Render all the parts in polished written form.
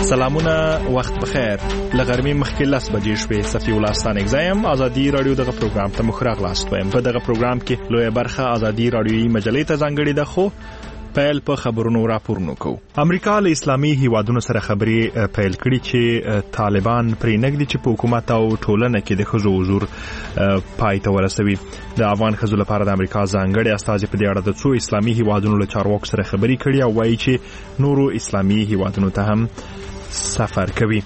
سلامونه وخت بخیر لغرمې مخکې 10 بجې شوې صفي الله ستانک زایم ازادي رادیو دغه پروګرام ته مخراغ لاست وایم په دغه پروګرام کې لویه برخه ازادي رادیوي مجلې ته ځانګړې ده خو پیل په خبرونو راپورونو کو امریکا له اسلامي هیوادونو سره خبرې پیل کړي چې طالبان پرې نګدي چې په حکومت او ټولنه کې د ښځو حضور پای ته ورسوي د افغان ښځو لپاره د امریکا ځانګړي استازي په دې اړه د څو اسلامي هیوادونو له چارواکو سره خبرې کړي او وایي چې نورو اسلامي هیوادونو ته هم سفر کوي.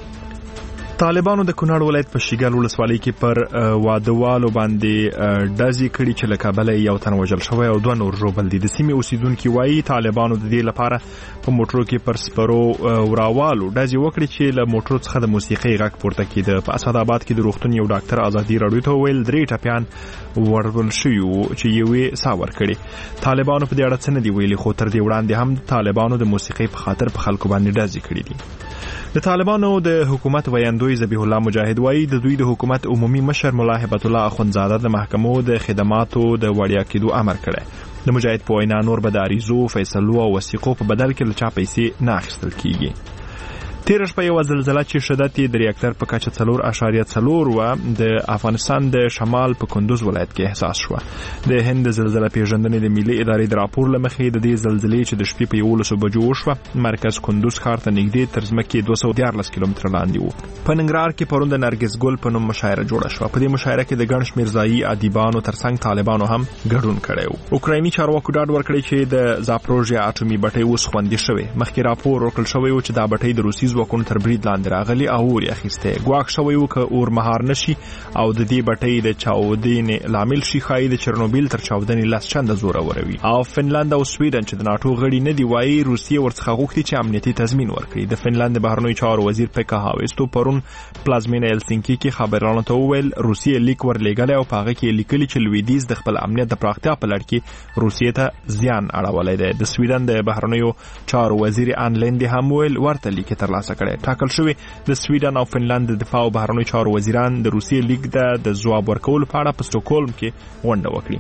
طالبانو د کونړ ولایت په شیګل ولسوالۍ کې پر وادهوالو باندې ډزې کړي چې له کابله یو تن وژل شوی او 2 نور ژوبل دي. د سیمې اوسیدونکي وایي طالبانو د دې لپاره په موټرو کې پر سپرو وراوالو ډزې وکړي چې له موټرو څخه د موسیقۍ غږ پورته کېده. په اسعدآباد کې د روغتون یو ډاکټر ازادي رادیو ته وویل 3 ټپیان ورول شوي وو چې یوې ساه ورکړي. طالبانو په دې اړه څه نه دي ویلي خو تر دې وړاندې هم طالبانو د موسیقۍ په خاطر په خلکو باندې ډزې کړي دي. د طالبانو د حکومت ویاندوی ذبیح الله مجاهد وایي د دوی د حکومت عمومي مشر ملا هبت الله اخوندزاده د محکمو د خدماتو د وړیا کېدو امر کړی. د مجاهد په وینا نور به د عریضو فیصلو او وثیقو په بدل کې له چا پیسې نه اخیستل کیږي. تیر شپه یو زلزلہ چې شدت یې د ریاکټر په کچه 4.4 و د افغانستان د شمال په کندوز ولایت کې احساس شو. د هند زلزلہ پیژندنې د ملي ادارې د راپور لمخې د دې زلزلې چې د شپې په 11 بجو وشوه مرکز کندوز ښار ته نږدې تر ځمکې 214 کیلومتر لاندې و. په ننګرهار کې پرون د نرګس ګل په نوم مشاعره جوړه شوه. په دې مشاعره کې د ګڼ شمېر ځایي ادیبانو ترڅنګ طالبانو هم ګډون کړی و. اوکرایني چارواکو ډاډ ورکړی چې د زاپروژیا اټومي بټۍ اوس خوندي شوې. مخکې راپور ورکړل شوی و چې دا بټۍ د روسي ځواکونو تر برید لاندې راغلي او اور اخیسته. ګواښ شوی و که اور مهار نشي او د دې بټۍ د چاودنې لامل شي ښایي د چرنوبیل تر چاودنې 10 چنده زوره وروي. او فنلند او سویډن چې د ناتو غړي نه دی وایي روسیه ورڅخه غوښتي چې امنیتي تضمین ورکړي. د فنلند بهرنیو چارو وزیر پیکا هاویستو پرون پلازمینه هلسینکی کې خبرانو ته وویل روسیه لیک ورلېږلی او په هغه کې لیکلي چې لویدیځ د خپل امنیت د پراختیا په لړ کې روسیې ته زیان اړولی دی. د سویډن د بهرنیو چارو وزیر ان لندې هم ویل ورته لیک ترلاسه کړی. ټاکل شوی د سویډن او فنلند د دفاع او بهرنیو چارو وزیران د روسیې لیک د ځواب ورکولو په اړه په سټوکهولم کې غونډه وکړي.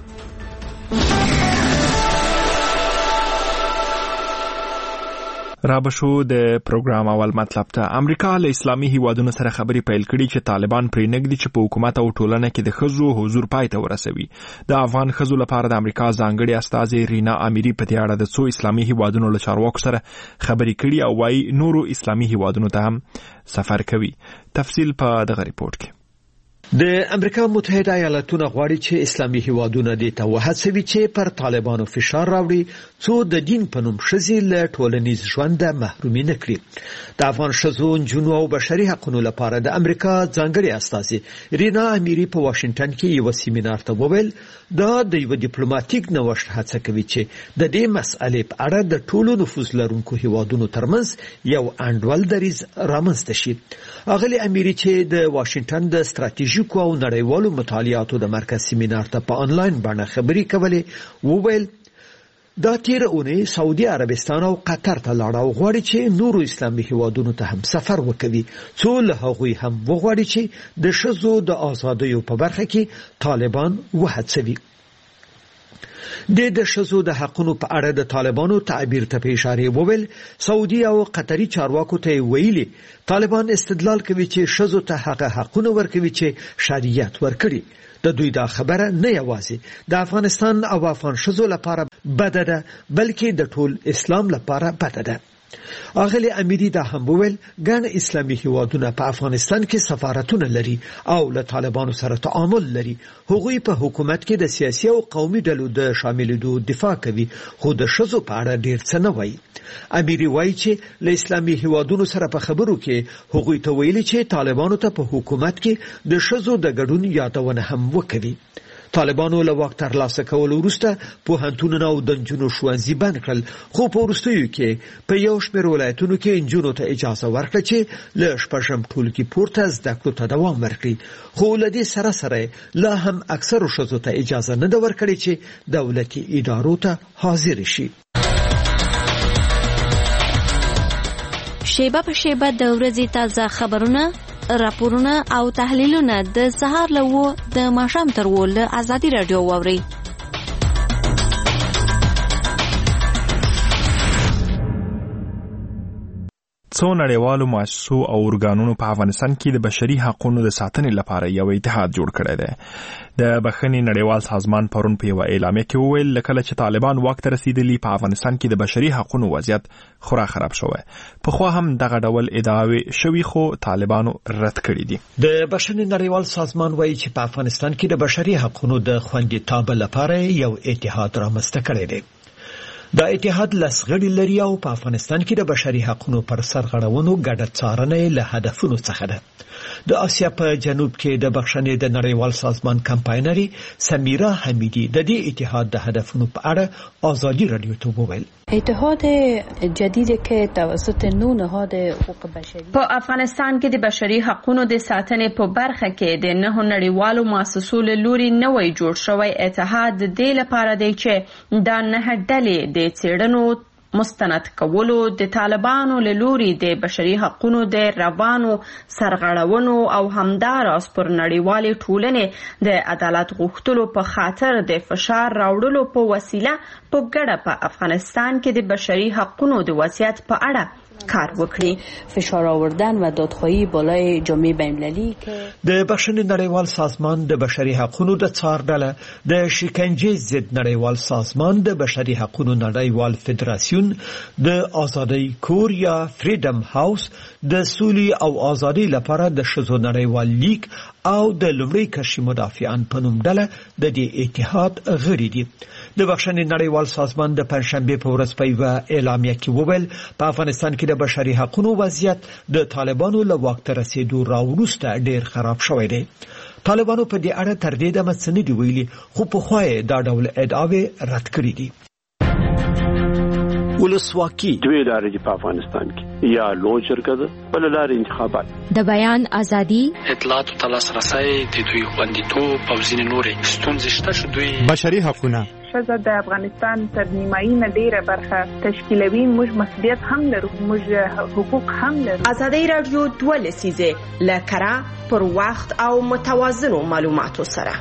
را بشو د پروګرام اول مطلب ته. امریکا له اسلامي هیوادونو سره خبرې پیل کړي چې طالبان پرې نګدي چې په حکومت او ټولنه کې د ښځو حضور پای ته ورسوي. د افغان ښځو لپاره د امریکا ځانګړي استازي رینا امیری په دې اړه د څو اسلامي هیوادونو له چارواکو سره خبرې کړي او وايي نورو اسلامي هیوادونو ته هم سفر کوي. تفصیل په دغه ریپورت کې. د امریکا متحده ایالاتونو غواړي چې اسلامي هیوادونه دې ته وهڅوي چې پر طالبانو فشار راوړي څو د دین په نوم ښځې له ټولنیز ژوند محرومي نه کړي. د افغان ښځو، نجونو او بشري حقوقو لپاره د امریکا ځانګړي استازي رینا امیری په واشنگټن کې یو سیمینار ته وویل دا د یو ډیپلوماټیک نوښت هڅه کوي چې د دې مسئلې په اړه د ټولو نفوذ لرونکو هیوادونو ترمنځ یو انډول دریځ رامنځته شي. اغلی امیری چې د واشنگټن د ستراتیژیکو او نړیوالو مطالعاتو د مرکز سیمینار ته په آنلاین بڼه خبرې کولې وویل دا تیر اونۍ سعودي عربستان او قطر ته لاړ او غواړي چې نورو اسلامي هیوادونو ته هم سفر وکړي څو له هغوی هم وغواړي چې د ښځو د آزادیو په برخه کې طالبان وهڅوي. د ښځو د حقوقو په اړه د طالبانو تعبیر ته په اشاره وویل سعودي او قطري چارواکو ته ویلي طالبان استدلال کوي چې ښځو ته هغه حقوق ورکوي چې شریعت ورکړي. د دوی دا خبره نه یوازې د افغانستان او افغان ښځو لپاره بده ده بلکې د ټول اسلام لپاره بده ده. اغلی امیری دا هم وویل ګڼ اسلامي هیوادونه په افغانستان کې سفارتونه لري او له طالبانو سره تعامل لري. هغوی په حکومت کې د سیاسي او قومي ډلو د شاملېدو دفاع کوي خو د ښځو په اړه ډیر څه نه وایي. امیری وایي چې له اسلامي هیوادونو سره په خبرو کې هغوی ته ویلي چې طالبانو ته په حکومت کې د ښځو د ګډون یادونه هم وکړي. طالبانو له واک ترلاسه کولو وروسته پوهنتونونه او د نجونو ښوونځي بند کړل خو په وروستیو کې په یو شمېر ولایتونو کې نجونو ته اجازه ورکړه چې له 6م ټولګي پورته زده کړو ته دوام ورکړي. خو له دې سره سره لا هم اکثرو ښځو ته اجازه نه ده ورکړې چې دولتي ادارو ته حاضر شي. شیبه په شیبه د ورځې تازه خبرونه، راپورونه او تحلیلونه د سهار له و د ماښام تر و له ازادي رادیو واورئ. څو نړیوالو مؤسسو او ارګانونو په افغانستان کې د بشري حقوقو د ساتنې لپاره یو اتحاد جوړ کړی دی. د بخښنې نړیوال سازمان پرون په یو اعلامیه کې وویل لکه چې طالبان واک ته رسیدلي په افغانستان کې د بشري حقوقو وضعیت خورا خراب شوی. پخوا هم دغه ډول ادعاوې شوي خو طالبانو رد کړي دي. د بخښنې نړیوال سازمان وایي چې په افغانستان کې د بشري حقوقو د خوندیتوب لپاره یو اتحاد رامنځته کړی دی. دا اتحاد لسغړي لري او په افغانستان کې د بشري حقوقو پر سرغړونو ګډه څارنه له هدفونو څخه ده. د آسیا په جنوب کې د بخښنې د نړیوال سازمان کمپاینري سمیرا حمیدی د دې اتحاد د هدفونو په اړه آزادی رادیو ته وویل. اتحاد جدیدی که توسط 9 نهاد حقوق بشری په افغانستان کې د بشري حقوقو د ساتنې په برخه کې د 9 نړیوالو مؤسسو له لوري نوی جوړ شوی اتحاد د دې لپاره دی چې دا 9 ډلې د څېړنو مستند کولو د طالبانو له لوري د بشري حقوقو د روانو سرغړونو او همداراز پر نړیوالې ټولنې د عدالت غوښتلو په خاطر د فشار راوړلو په وسیله په ګډه په افغانستان کې د بشري حقوقو د وضعیت په اړه کار وکړي. فشار آوردن و دادخواهی بالای جامعه بین‌المللی که د بخښنې نړیوال سازمان د بشري حقوقو د څار ډله د شکنجې ضد نړیوال سازمان د بشري حقوقو نړیوال فدراسیون د آزادۍ کور یا فریډم هاوس د سولې او آزادۍ لپاره د ښځو نړیوال لیگ او د لومړي کرښې مدافعان په نوم ډله د دې اتحاد غړي دي. د بخښنې نړیوال سازمان د پنځشنبه په ورځ په یوه اعلامیه کې وویل په افغانستان کې د بشري حقوقو وضعیت د طالبانو له واک ته رسیدو راوروسته ډیر خراب شوی دی. طالبانو په دې اړه تر دې دمه څه نه دي ویلي خو پخوا یې دا ډول ادعاوې رد کړې دي. ولسواکي دوی لارې په افغانستان کې یا لوی شرکت بل لارې انتخابات د بیان ازادي اطلاعات او تلاسرسي د دوی خوندیتوب او ځینې نورې ستونزې شته چې دوی بشري حقوقونه ښځه د افغانستان تر نیمایي نه ډیره برخه تشکیلوي. موږ مسؤلیت هم لرو، موږ حقوق هم لرو. ازادي رادیو 2 لسیزه لکره پر وخت او متوازنو معلوماتو سره.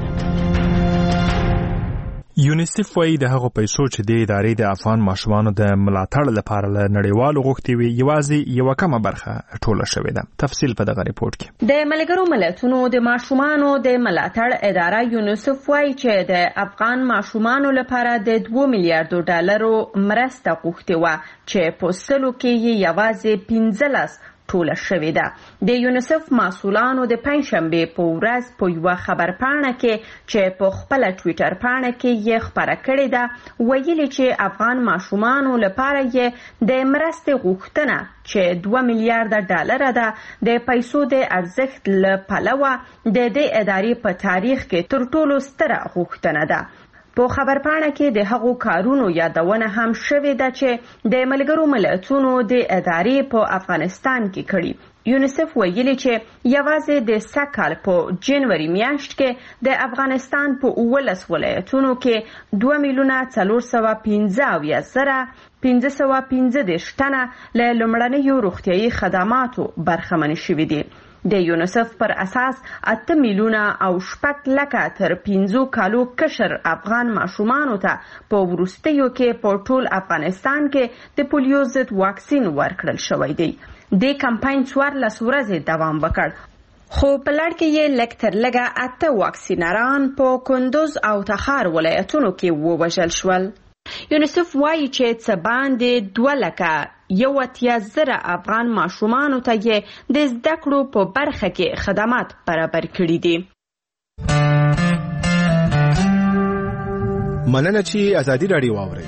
یونیسف وايي د هغو پیسو چې د ادارې د افغان ماشومانو د ملاتړ لپاره له نړیوالو غوښتي وي یوازې یو کمه برخه ټوله شوې ده. تفصیل په دغه ریپورت کې. د ملګرو ملتونو د ماشومانو د ملاتړ اداره یونیسف وايي چې د افغان ماشومانو لپاره د 2 میلیارډ ډالرو مرسته غوښتي و چې په سلو کې یوازې 15 ټوله شوې ده. د یونیسف مسؤلانو د پنځشنبه په ورځ په یو خبرپاڼه کې چې په خپل ټوئیټر پاڼه کې یې خبره کړې ده ویلي چې افغان ماشومانو لپاره یې د مرستې غوښتنه چې 2 میلیارډ ډالر ده د پیسو د ارزښت له پلوه د دې ادارې په تاریخ کې تر ټولو ستره غوښتنه ده. په خبرپاڼه کې د هغو کارونو یادونه هم شوې ده چې د ملګرو ملتونو د ادارې په افغانستان کې کړي. یونیسف ویلي چې یوازې د سکهال په جنوري میاشت کې د افغانستان په 19 ولایتونو کې 2,415,515 تنه له لومړنیو روغتیايي خدماتو برخمن شوي دي. د یونیسف پر اساس 8 میلیونه او 6 لکه تر 15 کالو کشر افغان ماشومانو ته په وروستیو کې په ټول افغانستان کې د پولیو ضد واکسین ورکړل شوی دی. د کمپاین 14 ورځې دوام وکړ خو په لړ کې یې لږ تر لږه 8 واکسینران په کندوز او تخار ولایتونو کې ووژل شول. یونیسف وایي چې څه باندې 2,81,000 افغان ماشومانو ته یې د زده کړو په برخه کې خدمات برابر کړي دي. مننه چې ازادي رادیو واورئ.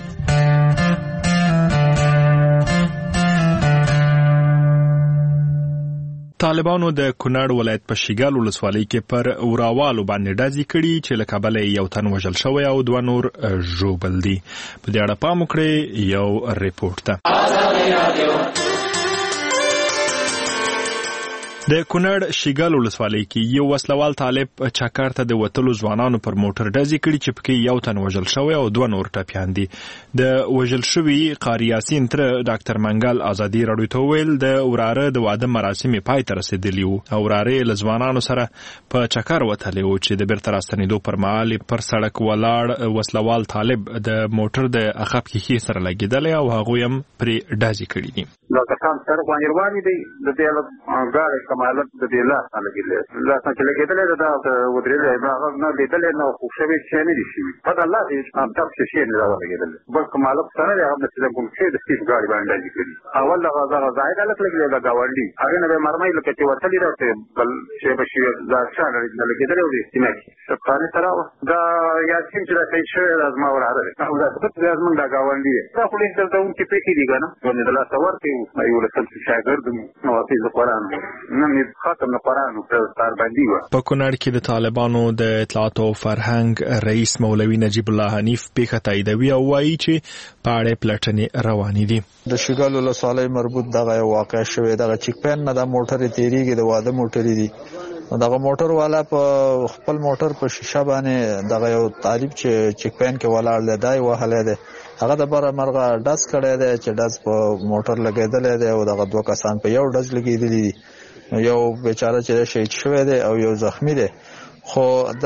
طالبانو د کونړ ولایت په شیګل ولسوالۍ کې پر اوراوالو باندې ډزې کړي چې له کابله یو تن وژل شوی او 2 نور ژوبل دي. په دې اړه پام وکړئ یو ریپورت ته. د کونړ شیګل ولسوالۍ کې یو وسلوال طالب چکر ته د وتلو ځوانانو پر موټر ډزې کړي چې پکې یو تن وژل شوی او 2 نور ټپیان دي. د وژل شوي قاری یاسین تر ډاکټر منګل ازادي راډیو ته ویل د وراره د واده مراسم پای ته رسیدلی وو او وراره له ځوانانو سره په چکر وتلی وو چې د بیرته راستنېدو پر مهال پر سړک ولاړ وسلوال طالب د موټر د عقب ښیښې سره لګېدلی او هغوی هم پرې ډزې کړي دي. دا کسان سره باندې روانې دي د دې ګاډي کمالت د دې لاس نه لګېدلی لاس نه چې لګېدلی دا ودرېدلی هغه نه لیدلی نه خو شوی شی نه دي شوي پته الله دې تب چې شی نه راولګېدلی بل کمالت سره دی هغه چې د کوم شی د سټیف ګاډي باندې ډزې کړي اول دغه ځای هلک لګېدلی د ګاونډي هغې نه به مرمۍ لکه چې وتلي راته بل شی به شي دا چا نه لګېدلی و د سیمه کې شفقاني سره وه دا یاسین چې دا شهید شوی دا زما وراره دی او دا دا زموږ دا ګاونډي دی دا خو لیک دلته پېښې دي که نه باندې د لاسه ورکړي یو لسل شاګرد نو حافظ قرآن نن ختم قرآن او سربندي و. په کونړ کې د طالبانو د اطلاعات او فرهنګ رئیس مولوي نجیب الله حنیف پیښه تاییدوي او وایي چې په اړه پلټنې روانې دي. د شیګل ولسوالۍ مربوط دغه واقع شوی دغه چیک پین نه د موټر تیریږي د واده موټر دي دغه موټر والا په خپل موټر په شیشه باندې دغه یو طالب چې چیک پین کې ولاړ دی دای وهلی دی هغه د بره مرغه ډز کړی دی چې ډز په موټر لګېدلی دی او دغه 2 کسان په یو ډز لګېدلي دي یو بیچاره چې شهید شوی دی او یو زخمی دی خو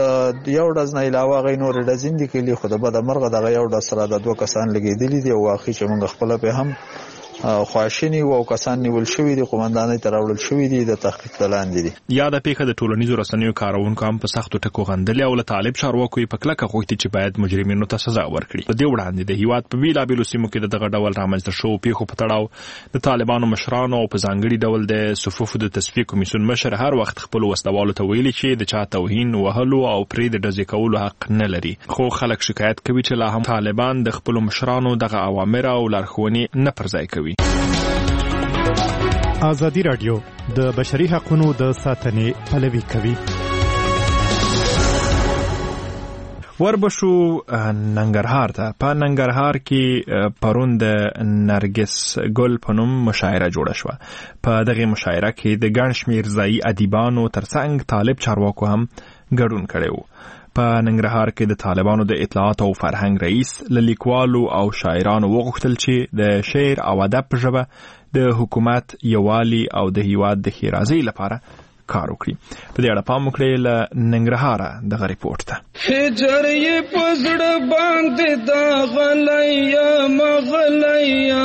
د یو ډز نه علاوه هغې نورې ډزین دي کړي خو د بده مرغه دغه یو ډز سره د 2 کسان لګېدلي دي او واقعي چې موږ خپله پې هم خواشینی او کسان نیول شوی دي قومندانۍ ته راوړل شوی دي د تحقیق لاندې دي. یاده پیښه د ټولنیزو رسنیو کارونکو هم په سختو ټکو غندلې او له طالب چارواکو یې په کلکه غوښتي چې باید مجرمینو ته سزا ورکړي. په دې وړاندې د هیواد په بیلابیلو سیمو کې دغه ډول رامنځته شوو پیښو په تړاو د طالبانو مشرانو او په ځانګړي ډول د صفوفو د تصفیې کمیسیون مشر هر وخت خپلو وسلوالو ته ویلي چې د چا توهین وهلو او پرې د ډزې کولو حق نه لري خو خلک شکایت کوي چې لا هم طالبان د خپلو مشرانو دغه اوامر او لارښوونې نه پرځای کوي. ازادي راډیو د بشري حقوقو د ساتنې پلوي کوي. وربشو ننګرهار ته په ننګرهار کې پرون د نرګس ګل په نوم مشاعره جوړه شوه. په دغه مشاعره کې د ګڼ شمېر ځایي ادیبانو ترڅنګ طالب چارواکو هم ګډون کړی و. په ننګرهار کې د طالبانو د اطلاعات او فرهنګ رئیس له لیکوالو او شاعرانو وغوښتل چې د شعر او ادب په ژبه د حکومت یووالي او د هیواد د ښېرازۍ لپاره کار وکړي. په دې اړه پام وکړئ له ننګرهاره دغه ریپورټ ته. هجر یې په زړه باندې دا غلی مغلی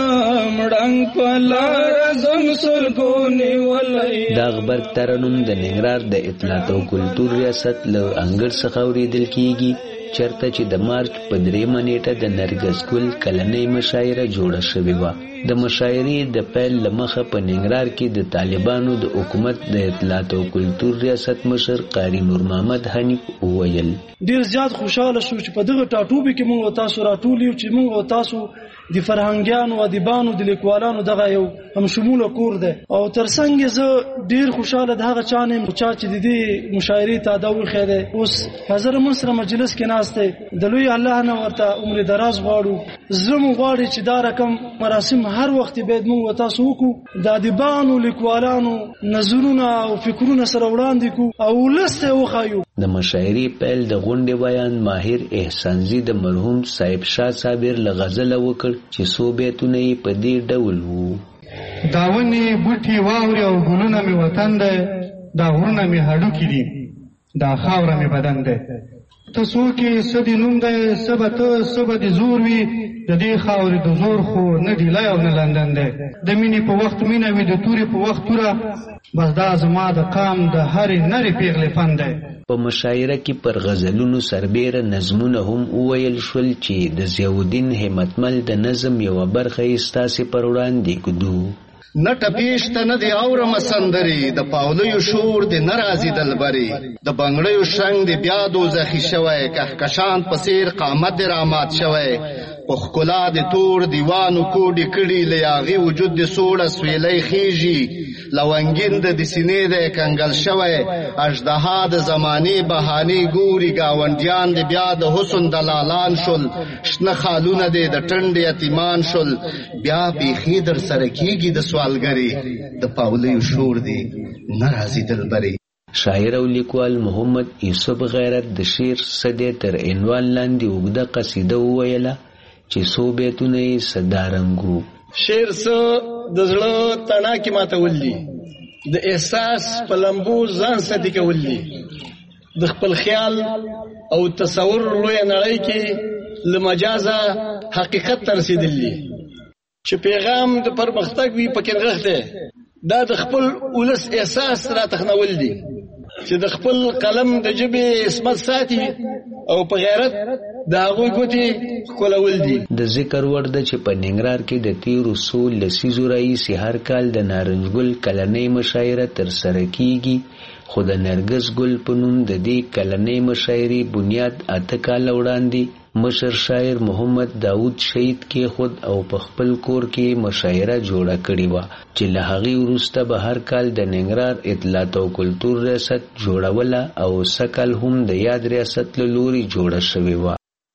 مړنګ په لاره زم سلګونې ولی. دا غبرګ ترنم د ننګرهار د اطلاعات او کلتور ریاست له انګړ څخه اورېدل کیږي چرته چې د مارچ په 3 نیټه د نرګس ګل کلنۍ مشاعره جوړه شوې وه. د مشاعرې د پیل له مخه په ننګرهار کې د طالبانو د حکومت د اطلاعات او کلتور ریاست مشر قاری نور محمد حنیف وویل ډیر زیات خوشاله شو چې په دغه ټاټوبي کې موږ تاسو راټولیو چې موږ تاسو د فرهنګیانو ادیبانو د لیکوالانو دغه یو هم شموله کور ده او ترڅنګ زه ډیر خوشاله د هغه چانه چې د دې مشاعرې ته دا وخیده اوس حاضر منصر مجلس کې ناشته د لوی الله نه ورته عمر دراز غواړو زمو غواړي چې دا رقم مراسم هر وخت باید موږ تاسو وکړو د ادیبانو لیکوالانو نظرونه او فکرونه سره وړاندې کو او لسته وخایو. د مشاعرې پیل د غونډې بیان ماهر احسانزي د مرحوم صاحب شاه صابر له غزل وکړ چې څو بیتونه یې په دې ډول وو. داونې بوټي واوري او ګلونه مې وطن دی دا غرونه مې هډوکي دي دا خاوره مې بدن دی ته څوک سدي نوم دی سبته سبد زور وي د دې خاورې د زور خو نه ډیلی او نه لندن دی د مینې په وخت مینه وي د تورې په وخت توره بس دا زما د قام د هرې نرې پیغلې فن دی. په مشاعره کې پر غزلونو سربیره نظمونه هم وویل شول چې د ضیاءالدین همتمل د نظم یوه برخه یې ستاسې پر وړاندې ږدو. نه ټپیشته نه د اورم سندرې د پاولیو شور د نه راځي دلبرې د بنګړیو شرنګ د بیا دوزخي شوی کهکشان په څېر قامت د رامات شوی په ښکلا د تور دیوانو کوډې کړي له هغې وجود د سوړه سویلی خیږي لونګین د سینې د کنګل شوی اژدها د زمانې بهانې ګوري ګاونډیان د بیا د حسن دلالان شول شنه خالونه د ټنډ یتیمان شول بیا بیخي در سره کېږي د سوالګرې د پاولیو شور دی نه راځي دلبرې. شاعر او لیکوال محمد یوسف غیرت د شعر صدې تر عنوان لاندې اوږده قصیده وویله چې څو بیتونه یې صدارنګو. شعر څه د زړه تڼاکې ماتول دي، د احساس په لمبو ځان سدي کول دي، د خپل خیال او تصور لویه نړۍ کې له مجازه حقیقت ته رسېدل دي چې پیغام د پرمختګ وي پکې نغښتی. دا د خپل ولس احساس را تخنول دي چې د خپل قلم د ژبې عصمت ساتي او په غیرت د هغوی ګوتې ښکلول دي. د ذکر وړ ده چې په ننګرهار کې د تیرو څو لسیزو راهیسې هر کال د نارنج ګل کلنۍ مشاعره ترسره کیږي، خو د نرګس ګل په نوم د دې کلنۍ مشاعرې بنیاد 8 کاله وړاندې مشر شاعر محمد داود شهید کې خود او په خپل کور کې مشاعره جوړه کړې وه چې له هغې وروسته به هر کال د ننګرهار اطلاعات او کلتور ریاست جوړوله او سکل هم د یاد ریاست له لوري جوړه شوې وه.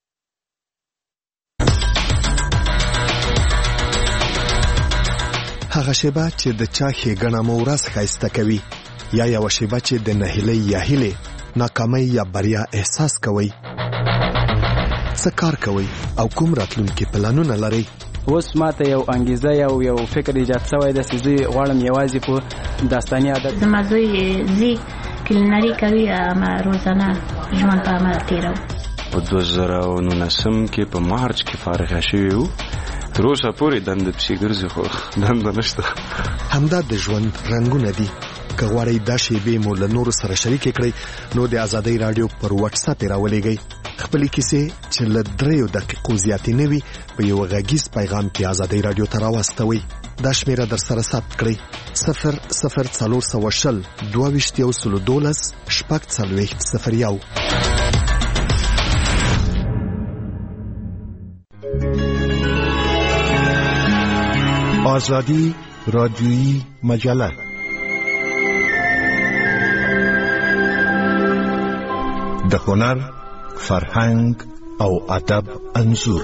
هغه شیبه چې د چا ښېګڼه مو ورځ ښایسته کوي یا یوه شیبه چې د نهیلۍ یا هیلې ناکامۍ یا بریا احساس کوئ. څه کار کوئ او کوم راتلونکي پلانونه لرئ؟ اوس ماته یو انګیزه یو فکر ایجاد شوی دی چې زه غواړم یوازې په داستاني ادب زما زوی زی کلینري کوي اما روزانه ژوند په عمل تېروو. په 2019 کې په مارچ کې فارغه شوی وو، تر اوسه پورې دنده پسې ګرځي خو دنده نشته. همدا د ژوند رنګونه دي. که غواړئ دا شیبې مو له نورو سره شریکې کړئ نو د ازادۍ راډیو پر واتساپ یې راولېږئ. خپلې کیسې چې له 3 دقیقو زیاتې نه وي په یو غږیز پیغام کې ازادۍ راډیو ته راواستوئ. دا شمیره در سره ثبت کړئ: 00420 22 012 آزادی رادیویی مجله. د هنر، فرهنګ او ادب انځور.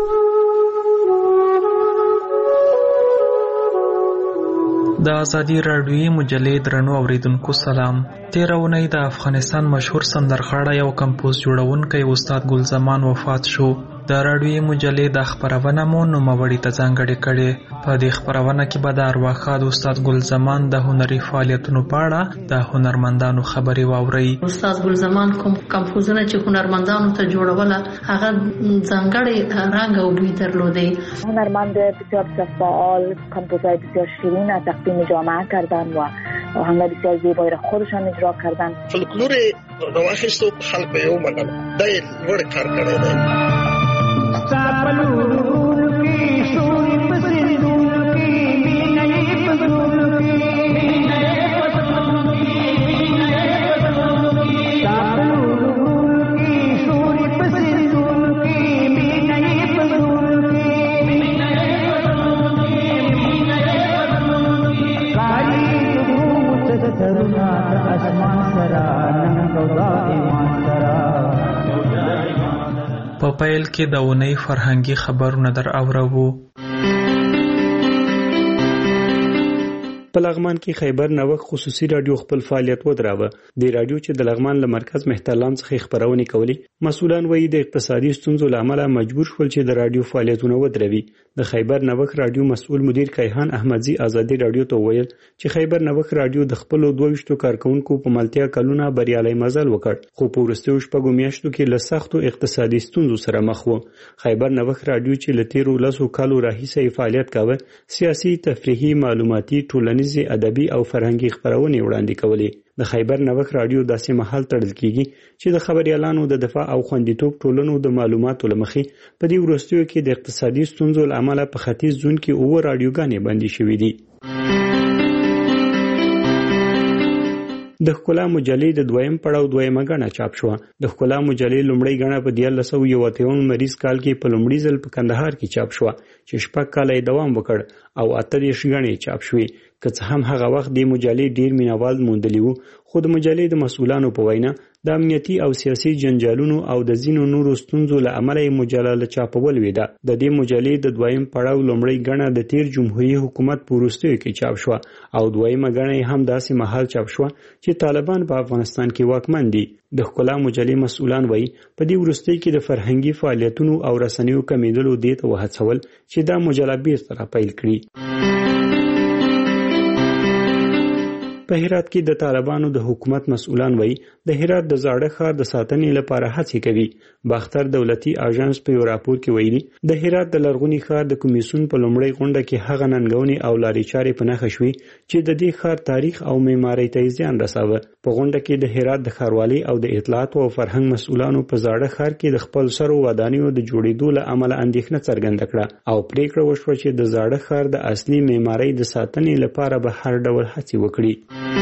د ازادي راډیویي مجلې درنو اوریدونکو سلام. تېره اونۍ د افغانستان مشهور سندرغاړی او کمپوز جوړونکی استاد ګل زمان وفات شو. د راډیویي مجلې د خپرونه مو نوموړي ته ځانګړې کړې. په دې خپرونه کې به د ارواښاد استاد ګل زمان د هنري فعالیتونو په اړه د هنرمندانو خبرې واورئ. استاد ګل زمان کوم کمپوزونه چې هنرمندانو ته جوړوله هغه ځانګړی رنګ او بوی درلوده. هنرمند بسیار فعال، کمپوزای بسیار شیرین از تقدیم جامعه کردن و آهنگ بسیار زیبایی را خودشان اجرا کردن. فولکلور نواخیستو خلق به یو منل دای لوړ کار کړی دی. په پیل کې د اونۍ فرهنګي خبرونه در اورو. په لغمان کې خیبر نوښت خصوصي رادیو خپل فعالیت ودراوه. د رادیو چې د لغمان له مرکز مهترلام څخه خبرونه کوي، مسؤلان وایي د اقتصادي ستونزو لامل مجبور شول چې د رادیو فعالیتونه ودروي. د خیبر نوښت رادیو مسؤل مدیر کیهان احمدزي ازادي رادیو ته ویل چې خیبر نوښت رادیو د خپل 22 کارکونکو په ملتیا کلونه بریالي مزل وکړ، خو په ورستیو شپږو میاشتو کې له سختو اقتصادي ستونزو سره مخ و. خیبر نوښت رادیو چې له 13 کالو راهیسې فعالیت کاوه، سیاسي، تفریحي، معلوماتي، ټولنیزي، ادبي او فرهنګي خبرونه وړاندې کولې. د خیبر نوښت رادیو داسې مهال تړل کیږي چې د خبريالانو د دفاع او خوندیتوب ټولنو د معلوماتو لمخې په دې ورستیو کې د اقتصادي ستونزو لامل په ختیځ زون کې 9 رادیوګانې بندي شوې دي. د ښکلا مجلې د دویم پړاو دویمه غڼه چاپ شو. د ښکلا مجلې لومړی غڼه په 1991 مریض کال کې په لومړي ځل په کندهار کې چاپ شو چې 6 کاله دوام وکړ او 38 غڼې چاپ شوې. که څه هم هغه وخت د مجلې ډیر مینوال موندلی وو، خو د مجلې د مسؤلانو په وینا د امنیتي او سیاسي جنجالونو او د ځینو نورو ستونزو له امله یې مجله له چاپول ویده. د دې مجلې د دویم پړاو لومړی غڼه د تیر جمهوریت حکومت په وروستیو کې چاپ شو او دویمه غڼه هم داسې مهال چاپ شو چې طالبان په افغانستان کې واکمن دي. د ښکلا مجلې مسؤلان وایي په دې وروستي کې د فرهنګي فعالیتونو او رسنیو کمیدلو دې ته وهڅول چې دا مجله بیرته راپیل کړي. په هرات کې د طالبانو د حکومت مسؤلان وایي د هرات د زاړه ښار د ساتنې لپاره هڅې کوي. باختر دولتي اژانس په یو راپور کې ویلي د هرات د لرغوني ښار د کمیسیون په لومړۍ غونډه کې هغه ننګونې او لارې چارې په نښه شوې چې د دې ښار تاریخ او معمارۍ ته زیان رساوه. په غونډه کې د هرات د ښاروالۍ او د اطلاعات او فرهنګ مسؤلانو په زاړه ښار کې د خپل سرو ودانیو د جوړېدو له امله اندېښنه څرګنده کړه او پریکړه وشوه چې د زاړه ښار د اصلي معمارۍ د ساتنې لپاره به هر ډول هڅې وکړي.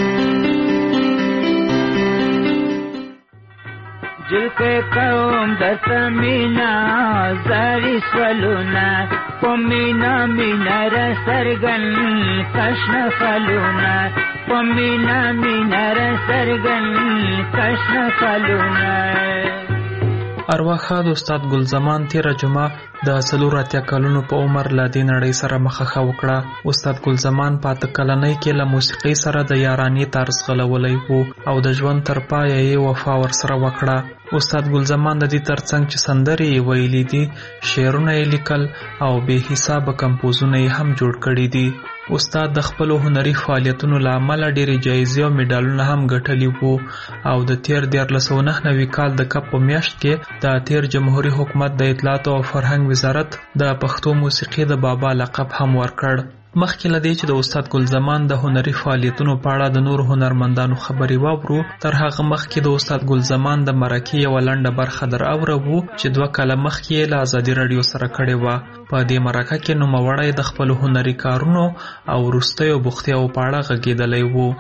جلکه کوم د سمینا زاری سولونا پمینا مینا را سرگن کشن خلونا پمینا مینا را سرگن کشن خلونا. ارواښاد استاد ګل زمان تیر جمعه د 84 کلونو په عمر له دې نړۍ سره مخه وکړه. استاد ګل زمان په 8 کلنۍ کې له موسیقۍ سره د یارانې طرز غلولی وو او د ژوند تر پایه یې وفا ورسره وکړه. استاد ګل زمان د دې ترڅنګ چې سندرې یې ویلي دي، شعرونه یې لیکل او بې حسابه کمپوزونه یې هم جوړ کړي دي. استاد د خپلو هنري فعالیتونو له امله ډېرې جایزې او میډالونه هم ګټلي وو او د تیر 1999 کال د کب په میاشت کې د تیر جمهوریت حکومت د اطلاعات او فرهنګ وزارت د پښتو موسیقي د بابا لقب هم ورکړ. مخکې له دې چې د استاد ګل زمان د هنري فعالیتونو په اړه د نورو هنرمندانو خبرې واورو، تر هغه مخکې د استاد ګل زمان د مرکې یوه لنډه برخه در اورو چې 2 کاله مخکې یې له ازادي راډیو سره کړې وه. په دې مرکه کې نوموړی د خپلو هنري کارونو او وروستیو بوختیاو په اړه غږېدلی وو.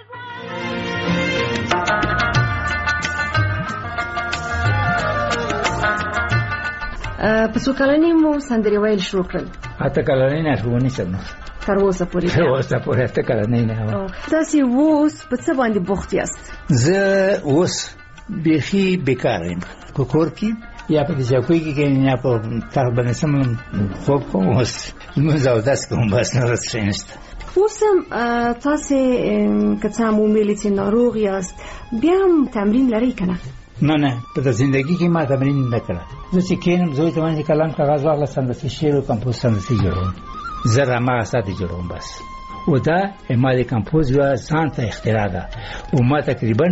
په څو کلنۍ مو سندرې ویل شروع کړل؟ 8 کلنۍ نه شوونی سم تر اوسه پورې 8 کلنۍ نه. تاسو اوس په څه باندې بوخت یاست؟ زه اوس بیخي بیکار یم په کور کې یا په ځکوي کې نه په تقریبا سم خوب کوم اوس نو زه داس کوم بس نه رسېنست. اوس تاسو کڅه مو ملي چې ناروغ یاست بیا تمرین لري کنه؟ نه په زندگی کې ما تمرین نه کړ. زه چې کینم زوی ته باندې کلام کاغذ واغله سندسي شعر او کمپوز سندسي جوړوم. زه ما ساده جوړوم بس. او دا ما د کمپوز یو ځان ته اختراع ده او ما تقریبا